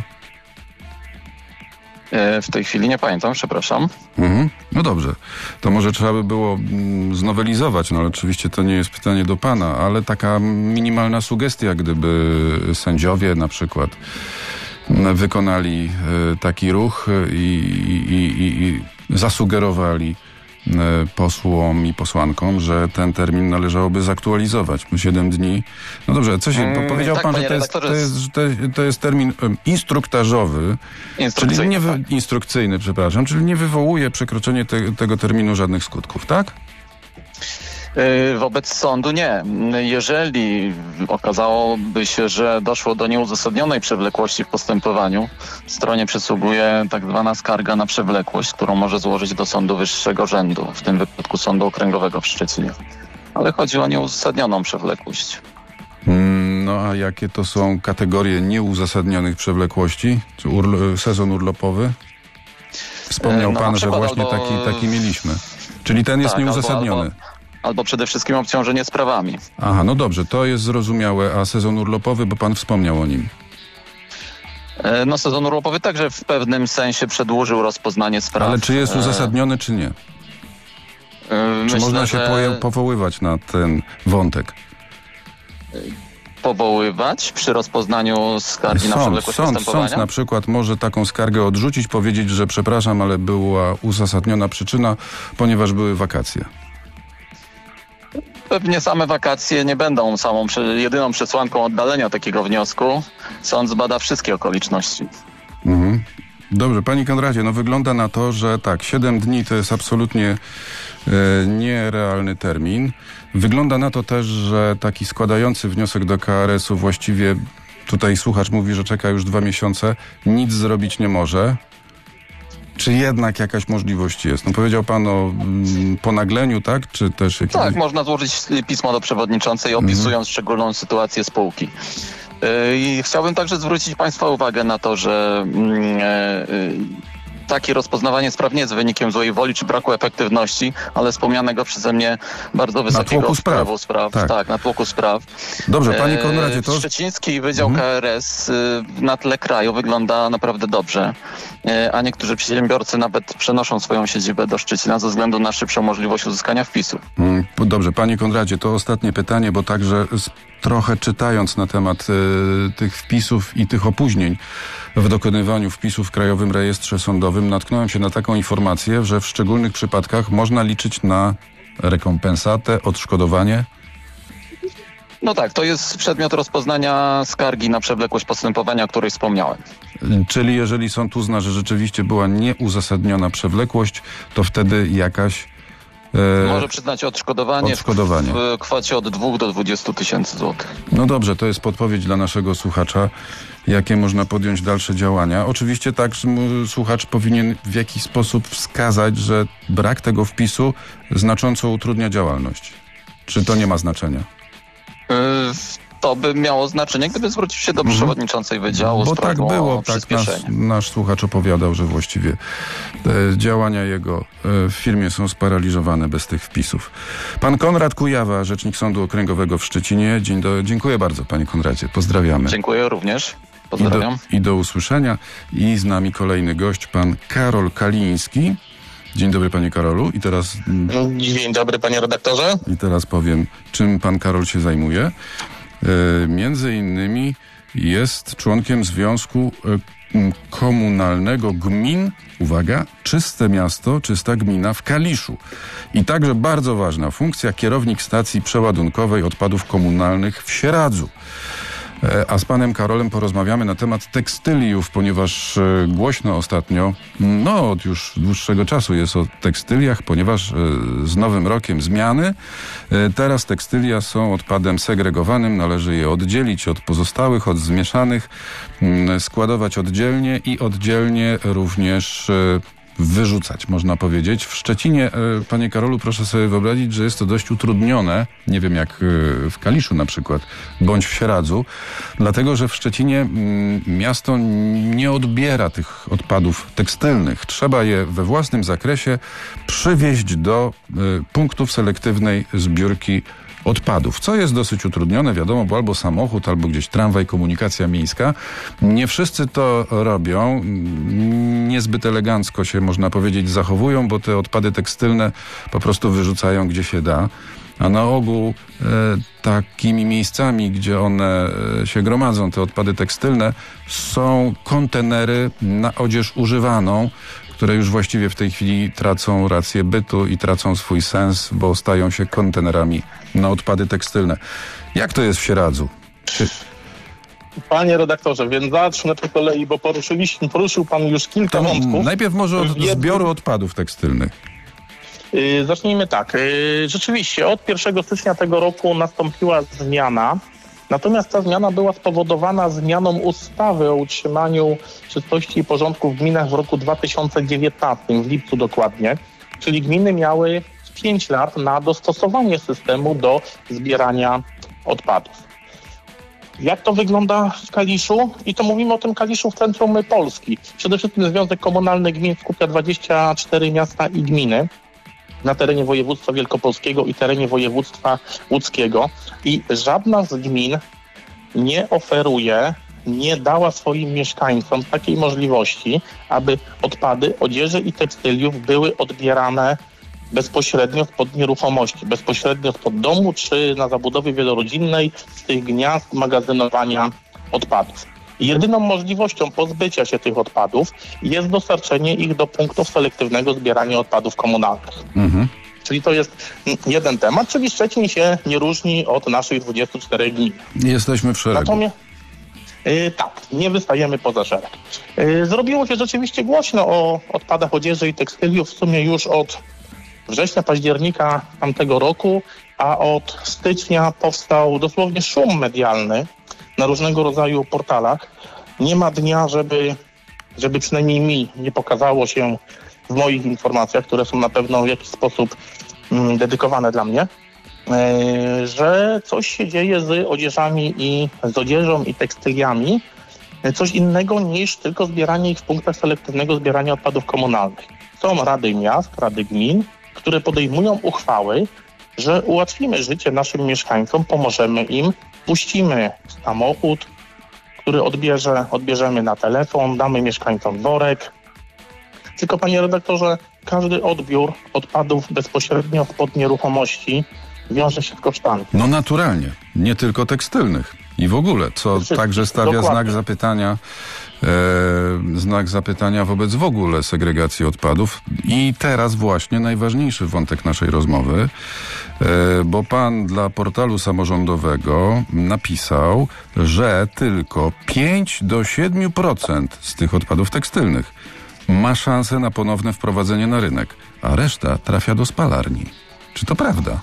W tej chwili nie pamiętam, przepraszam. Mhm. No dobrze, to może trzeba by było mm, znowelizować, no ale oczywiście to nie jest pytanie do pana, ale taka minimalna sugestia, gdyby sędziowie na przykład wykonali y, taki ruch i, i, i, i zasugerowali y, posłom i posłankom, że ten termin należałoby zaktualizować. siedem dni. No dobrze, co się, Hmm, powiedział tak, pan, że to jest, to, jest, to, jest, to jest termin y, instruktażowy, Instrukcyjny, czyli nie wy, tak. instrukcyjny, przepraszam, czyli nie wywołuje przekroczenie te, tego terminu żadnych skutków, tak? Wobec sądu nie. Jeżeli okazałoby się, że doszło do nieuzasadnionej przewlekłości w postępowaniu, stronie przysługuje tak zwana skarga na przewlekłość, którą może złożyć do sądu wyższego rzędu, w tym wypadku Sądu Okręgowego w Szczecinie. Ale chodzi o nieuzasadnioną przewlekłość. No a jakie to są kategorie nieuzasadnionych przewlekłości? Czy urlo, sezon urlopowy? Wspomniał no, pan, że właśnie albo... taki, taki mieliśmy. Czyli ten jest tak, nieuzasadniony. Albo, albo, albo przede wszystkim obciążenie sprawami. Aha, no dobrze, to jest zrozumiałe. A sezon urlopowy, bo pan wspomniał o nim. No sezon urlopowy także w pewnym sensie przedłużył rozpoznanie spraw. Ale czy jest uzasadniony, czy nie? Myślę, czy można się że... powoływać na ten wątek? Powoływać przy rozpoznaniu skargi na Sąd, przewlekłość sąd, postępowania? sąd na przykład może taką skargę odrzucić, powiedzieć, że przepraszam, ale była uzasadniona przyczyna, ponieważ były wakacje. Pewnie same wakacje nie będą samą, jedyną przesłanką oddalenia takiego wniosku. Sąd zbada wszystkie okoliczności. Mhm. Dobrze, panie Konradzie, no wygląda na to, że tak, siedem dni to jest absolutnie e, nierealny termin. Wygląda na to też, że taki składający wniosek do K R S-u właściwie, tutaj słuchacz mówi, że czeka już dwa miesiące, nic zrobić nie może. Czy jednak jakaś możliwość jest? No powiedział pan o mm, ponagleniu, tak? Czy też jakieś... Tak, można złożyć pismo do przewodniczącej opisując mhm. szczególną sytuację spółki. I chciałbym także zwrócić państwa uwagę na to, że takie rozpoznawanie spraw nie jest wynikiem złej woli czy braku efektywności, ale wspomnianego przeze mnie bardzo wysokiego wpływu spraw. Tak. tak, na tłoku spraw. Dobrze, panie Konradzie, to... Szczeciński Wydział mhm. K R S na tle kraju wygląda naprawdę dobrze, a niektórzy przedsiębiorcy nawet przenoszą swoją siedzibę do Szczecina ze względu na szybszą możliwość uzyskania wpisu. Dobrze, panie Konradzie, to ostatnie pytanie, bo także trochę czytając na temat y, tych wpisów i tych opóźnień w dokonywaniu wpisów w Krajowym Rejestrze Sądowym natknąłem się na taką informację, że w szczególnych przypadkach można liczyć na rekompensatę, odszkodowanie. No tak, to jest przedmiot rozpoznania skargi na przewlekłość postępowania, o której wspomniałem. Czyli jeżeli sąd uzna, że rzeczywiście była nieuzasadniona przewlekłość, to wtedy jakaś E, Może przyznać odszkodowanie, odszkodowanie w kwocie od dwóch do dwudziestu tysięcy złotych. No dobrze, to jest podpowiedź dla naszego słuchacza, jakie można podjąć dalsze działania. Oczywiście tak, że słuchacz powinien w jakiś sposób wskazać, że brak tego wpisu znacząco utrudnia działalność. Czy to nie ma znaczenia? Yy, to by miało znaczenie, gdyby zwrócił się do mhm. przewodniczącej wydziału. Bo tak było, tak nasz, nasz słuchacz opowiadał, że właściwie e, działania jego e, w firmie są sparaliżowane bez tych wpisów. Pan Konrad Kujawa, rzecznik Sądu Okręgowego w Szczecinie. Dzień do, dziękuję bardzo, panie Konradzie. Pozdrawiamy. Dziękuję również. Pozdrawiam. I do, I do usłyszenia. I z nami kolejny gość, pan Karol Kaliński. Dzień dobry, panie Karolu. I teraz... Dzień dobry, panie redaktorze. I teraz powiem, czym pan Karol się zajmuje. E, między innymi jest członkiem Związku e, Komunalnego Gmin, uwaga, Czyste Miasto, Czysta Gmina w Kaliszu. I także bardzo ważna funkcja, kierownik stacji przeładunkowej odpadów komunalnych w Sieradzu. A z panem Karolem porozmawiamy na temat tekstyliów, ponieważ głośno ostatnio, no od już dłuższego czasu jest o tekstyliach, ponieważ z nowym rokiem zmiany. Teraz tekstylia są odpadem segregowanym, należy je oddzielić od pozostałych, od zmieszanych, składować oddzielnie i oddzielnie również wyrzucać, można powiedzieć. W Szczecinie, panie Karolu, proszę sobie wyobrazić, że jest to dość utrudnione, nie wiem jak w Kaliszu na przykład, bądź w Sieradzu, dlatego, że w Szczecinie miasto nie odbiera tych odpadów tekstylnych. Trzeba je we własnym zakresie przywieźć do punktów selektywnej zbiórki odpadów, co jest dosyć utrudnione, wiadomo, bo albo samochód, albo gdzieś tramwaj, komunikacja miejska. Nie wszyscy to robią, niezbyt elegancko się, można powiedzieć, zachowują, bo te odpady tekstylne po prostu wyrzucają gdzie się da. A na ogół e, takimi miejscami, gdzie one e, się gromadzą, te odpady tekstylne, są kontenery na odzież używaną, które już właściwie w tej chwili tracą rację bytu i tracą swój sens, bo stają się kontenerami na odpady tekstylne. Jak to jest w Sieradzu? Czy... Panie redaktorze, więc zacznę po kolei, bo poruszyliśmy, poruszył pan już kilka to wątków. Najpierw może od zbioru odpadów tekstylnych. Yy, zacznijmy tak. Yy, rzeczywiście od pierwszego stycznia tego roku nastąpiła zmiana. Natomiast ta zmiana była spowodowana zmianą ustawy o utrzymaniu czystości i porządku w gminach w roku dwa tysiące dziewiętnastym, w lipcu dokładnie. Czyli gminy miały pięć lat na dostosowanie systemu do zbierania odpadów. Jak to wygląda w Kaliszu? I to mówimy o tym Kaliszu w centrum Polski. Przede wszystkim Związek Komunalny Gmin skupia dwadzieścia cztery miasta i gminy na terenie województwa wielkopolskiego i terenie województwa łódzkiego. I żadna z gmin nie oferuje, nie dała swoim mieszkańcom takiej możliwości, aby odpady odzieży i tekstyliów były odbierane bezpośrednio spod nieruchomości, bezpośrednio spod domu czy na zabudowie wielorodzinnej z tych gniazd magazynowania odpadów. Jedyną możliwością pozbycia się tych odpadów jest dostarczenie ich do punktów selektywnego zbierania odpadów komunalnych. Mhm. Czyli to jest jeden temat, czyli Szczecin się nie różni od naszych dwudziestu czterech gmin. Jesteśmy w szeregu. Natomiast Yy, tak, nie wystajemy poza szereg. Yy, zrobiło się rzeczywiście głośno o odpadach odzieży i tekstyliów w sumie już od września, października tamtego roku, a od stycznia powstał dosłownie szum medialny na różnego rodzaju portalach. Nie ma dnia, żeby, żeby przynajmniej mi nie pokazało się w moich informacjach, które są na pewno w jakiś sposób mm, dedykowane dla mnie, yy, że coś się dzieje z odzieżami i z odzieżą i tekstyliami, yy, coś innego niż tylko zbieranie ich w punktach selektywnego zbierania odpadów komunalnych. Są rady miast, rady gmin, które podejmują uchwały, że ułatwimy życie naszym mieszkańcom, pomożemy im, puścimy samochód, który odbierze, odbierzemy na telefon, damy mieszkańcom worek. Tylko, panie redaktorze, każdy odbiór odpadów bezpośrednio spod nieruchomości wiąże się z kosztami. No naturalnie, nie tylko tekstylnych i w ogóle, co Wszystko, także stawia dokładnie. znak zapytania e, znak zapytania wobec w ogóle segregacji odpadów. I teraz właśnie najważniejszy wątek naszej rozmowy, e, bo pan dla portalu samorządowego napisał, że tylko pięć do siedmiu procent z tych odpadów tekstylnych ma szansę na ponowne wprowadzenie na rynek, a reszta trafia do spalarni. Czy to prawda?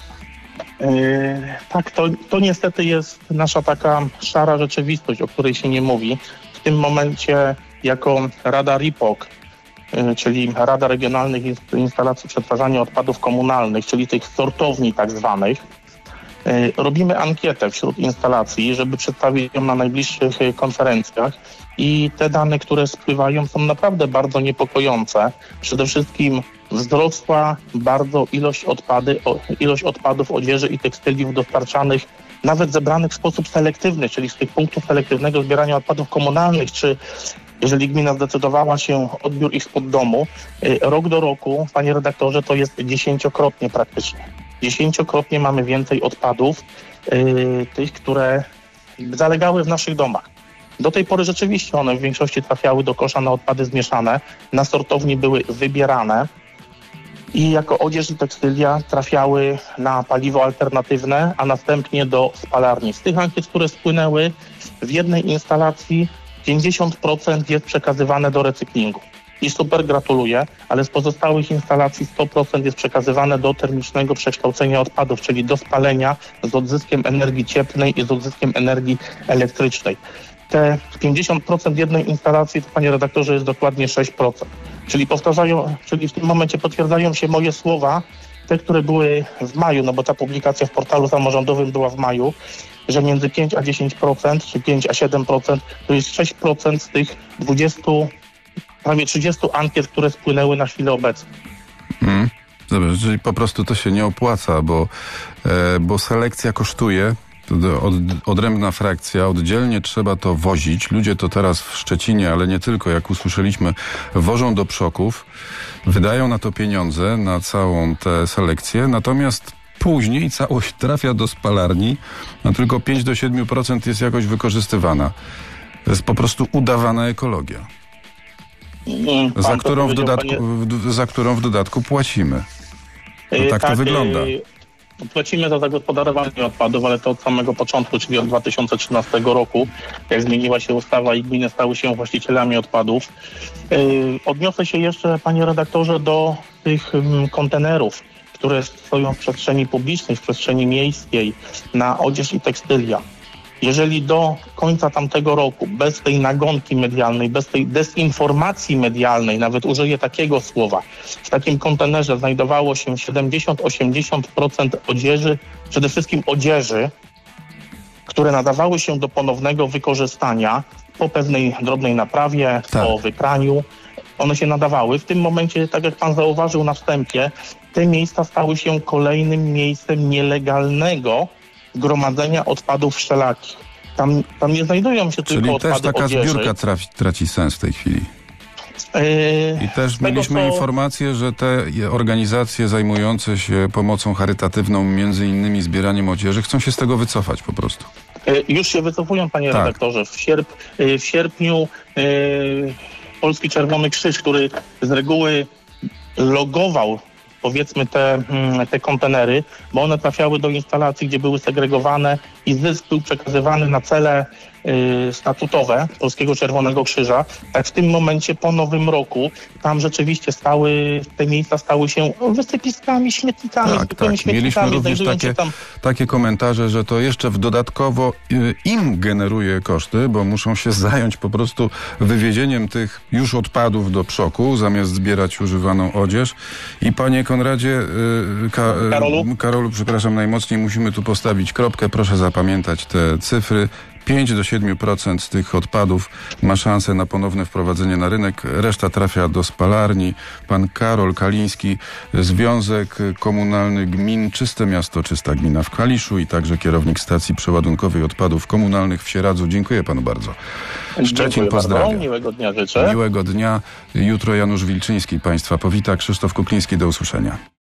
Yy, tak, to, to niestety jest nasza taka szara rzeczywistość, o której się nie mówi. W tym momencie jako Rada R I P O K, yy, czyli Rada Regionalnych Instalacji Przetwarzania Odpadów Komunalnych, czyli tych sortowni tak zwanych, yy, robimy ankietę wśród instalacji, żeby przedstawić ją na najbliższych konferencjach i te dane, które spływają, są naprawdę bardzo niepokojące. Przede wszystkim wzrosła bardzo ilość, odpady, ilość odpadów odzieży i tekstyliów dostarczanych, nawet zebranych w sposób selektywny, czyli z tych punktów selektywnego zbierania odpadów komunalnych, czy jeżeli gmina zdecydowała się odbiór ich spod domu, rok do roku, panie redaktorze, to jest dziesięciokrotnie praktycznie. Dziesięciokrotnie mamy więcej odpadów, yy, tych, które zalegały w naszych domach. Do tej pory rzeczywiście one w większości trafiały do kosza na odpady zmieszane, na sortowni były wybierane i jako odzież i tekstylia trafiały na paliwo alternatywne, a następnie do spalarni. Z tych ankiet, które spłynęły, w jednej instalacji pięćdziesiąt procent jest przekazywane do recyklingu. I super, gratuluję, ale z pozostałych instalacji sto procent jest przekazywane do termicznego przekształcenia odpadów, czyli do spalenia z odzyskiem energii cieplnej i z odzyskiem energii elektrycznej. Te pięćdziesiąt procent jednej instalacji, to panie redaktorze, jest dokładnie sześć procent. Czyli powtarzają, czyli w tym momencie potwierdzają się moje słowa, te, które były w maju, no bo ta publikacja w portalu samorządowym była w maju, że między pięć a dziesięć procent, czy pięć a siedem procent, to jest sześć procent z tych dwudziestu, prawie trzydziestu ankiet, które spłynęły na chwilę obecną. Hmm. Dobrze, czyli po prostu to się nie opłaca, bo, e, bo selekcja kosztuje. Od, odrębna frakcja, oddzielnie trzeba to wozić. Ludzie to teraz w Szczecinie, ale nie tylko, jak usłyszeliśmy, wożą do przoków, wydają na to pieniądze, na całą tę selekcję, natomiast później całość trafia do spalarni, a tylko pięć do siedmiu procent jest jakoś wykorzystywana. To jest po prostu udawana ekologia, Pan za którą, w dodatku, panie... w, za którą w dodatku płacimy. No, tak, tak to wygląda. Płacimy za zagospodarowanie odpadów, ale to od samego początku, czyli od dwa tysiące trzynastego roku, jak zmieniła się ustawa i gminy stały się właścicielami odpadów. Yy, odniosę się jeszcze, panie redaktorze, do tych um, kontenerów, które stoją w przestrzeni publicznej, w przestrzeni miejskiej, na odzież i tekstylia. Jeżeli do końca tamtego roku, bez tej nagonki medialnej, bez tej dezinformacji medialnej, nawet użyję takiego słowa, w takim kontenerze znajdowało się siedemdziesiąt do osiemdziesięciu procent odzieży, przede wszystkim odzieży, które nadawały się do ponownego wykorzystania po pewnej drobnej naprawie, tak. po wypraniu. One się nadawały. W tym momencie, tak jak pan zauważył na wstępie, te miejsca stały się kolejnym miejscem nielegalnego gromadzenia odpadów wszelakich. Tam, tam nie znajdują się Czyli tylko odpady też taka odzieży. zbiórka traci, traci sens w tej chwili. Yy, I też mieliśmy tego, co... informację, że te organizacje zajmujące się pomocą charytatywną, między innymi zbieraniem odzieży, chcą się z tego wycofać po prostu. Yy, już się wycofują, panie tak. redaktorze. W, sierp, yy, w sierpniu yy, Polski Czerwony Krzyż, który z reguły logował powiedzmy te, te kontenery, bo one trafiały do instalacji, gdzie były segregowane i zysk był przekazywany na cele y, statutowe Polskiego Czerwonego Krzyża. Tak w tym momencie po nowym roku tam rzeczywiście stały, te miejsca stały się wysypiskami, śmietnikami. Tak, tak. Mieliśmy również takie, tam... takie komentarze, że to jeszcze w dodatkowo y, im generuje koszty, bo muszą się zająć po prostu wywiezieniem tych już odpadów do przoku, zamiast zbierać używaną odzież. I panie Konradzie, y, Ka, y, Karolu? Karolu, przepraszam najmocniej, musimy tu postawić kropkę. Proszę zapamiętać te cyfry. pięć do siedmiu procent z tych odpadów ma szansę na ponowne wprowadzenie na rynek. Reszta trafia do spalarni. Pan Karol Kaliński, Związek Komunalny Gmin Czyste Miasto, Czysta Gmina w Kaliszu i także kierownik stacji przeładunkowej odpadów komunalnych w Sieradzu. Dziękuję panu bardzo. Szczecin pozdrawia. Bardzo. Miłego dnia życzę. Miłego dnia. Jutro Janusz Wilczyński państwa powita. Krzysztof Kukliński, do usłyszenia.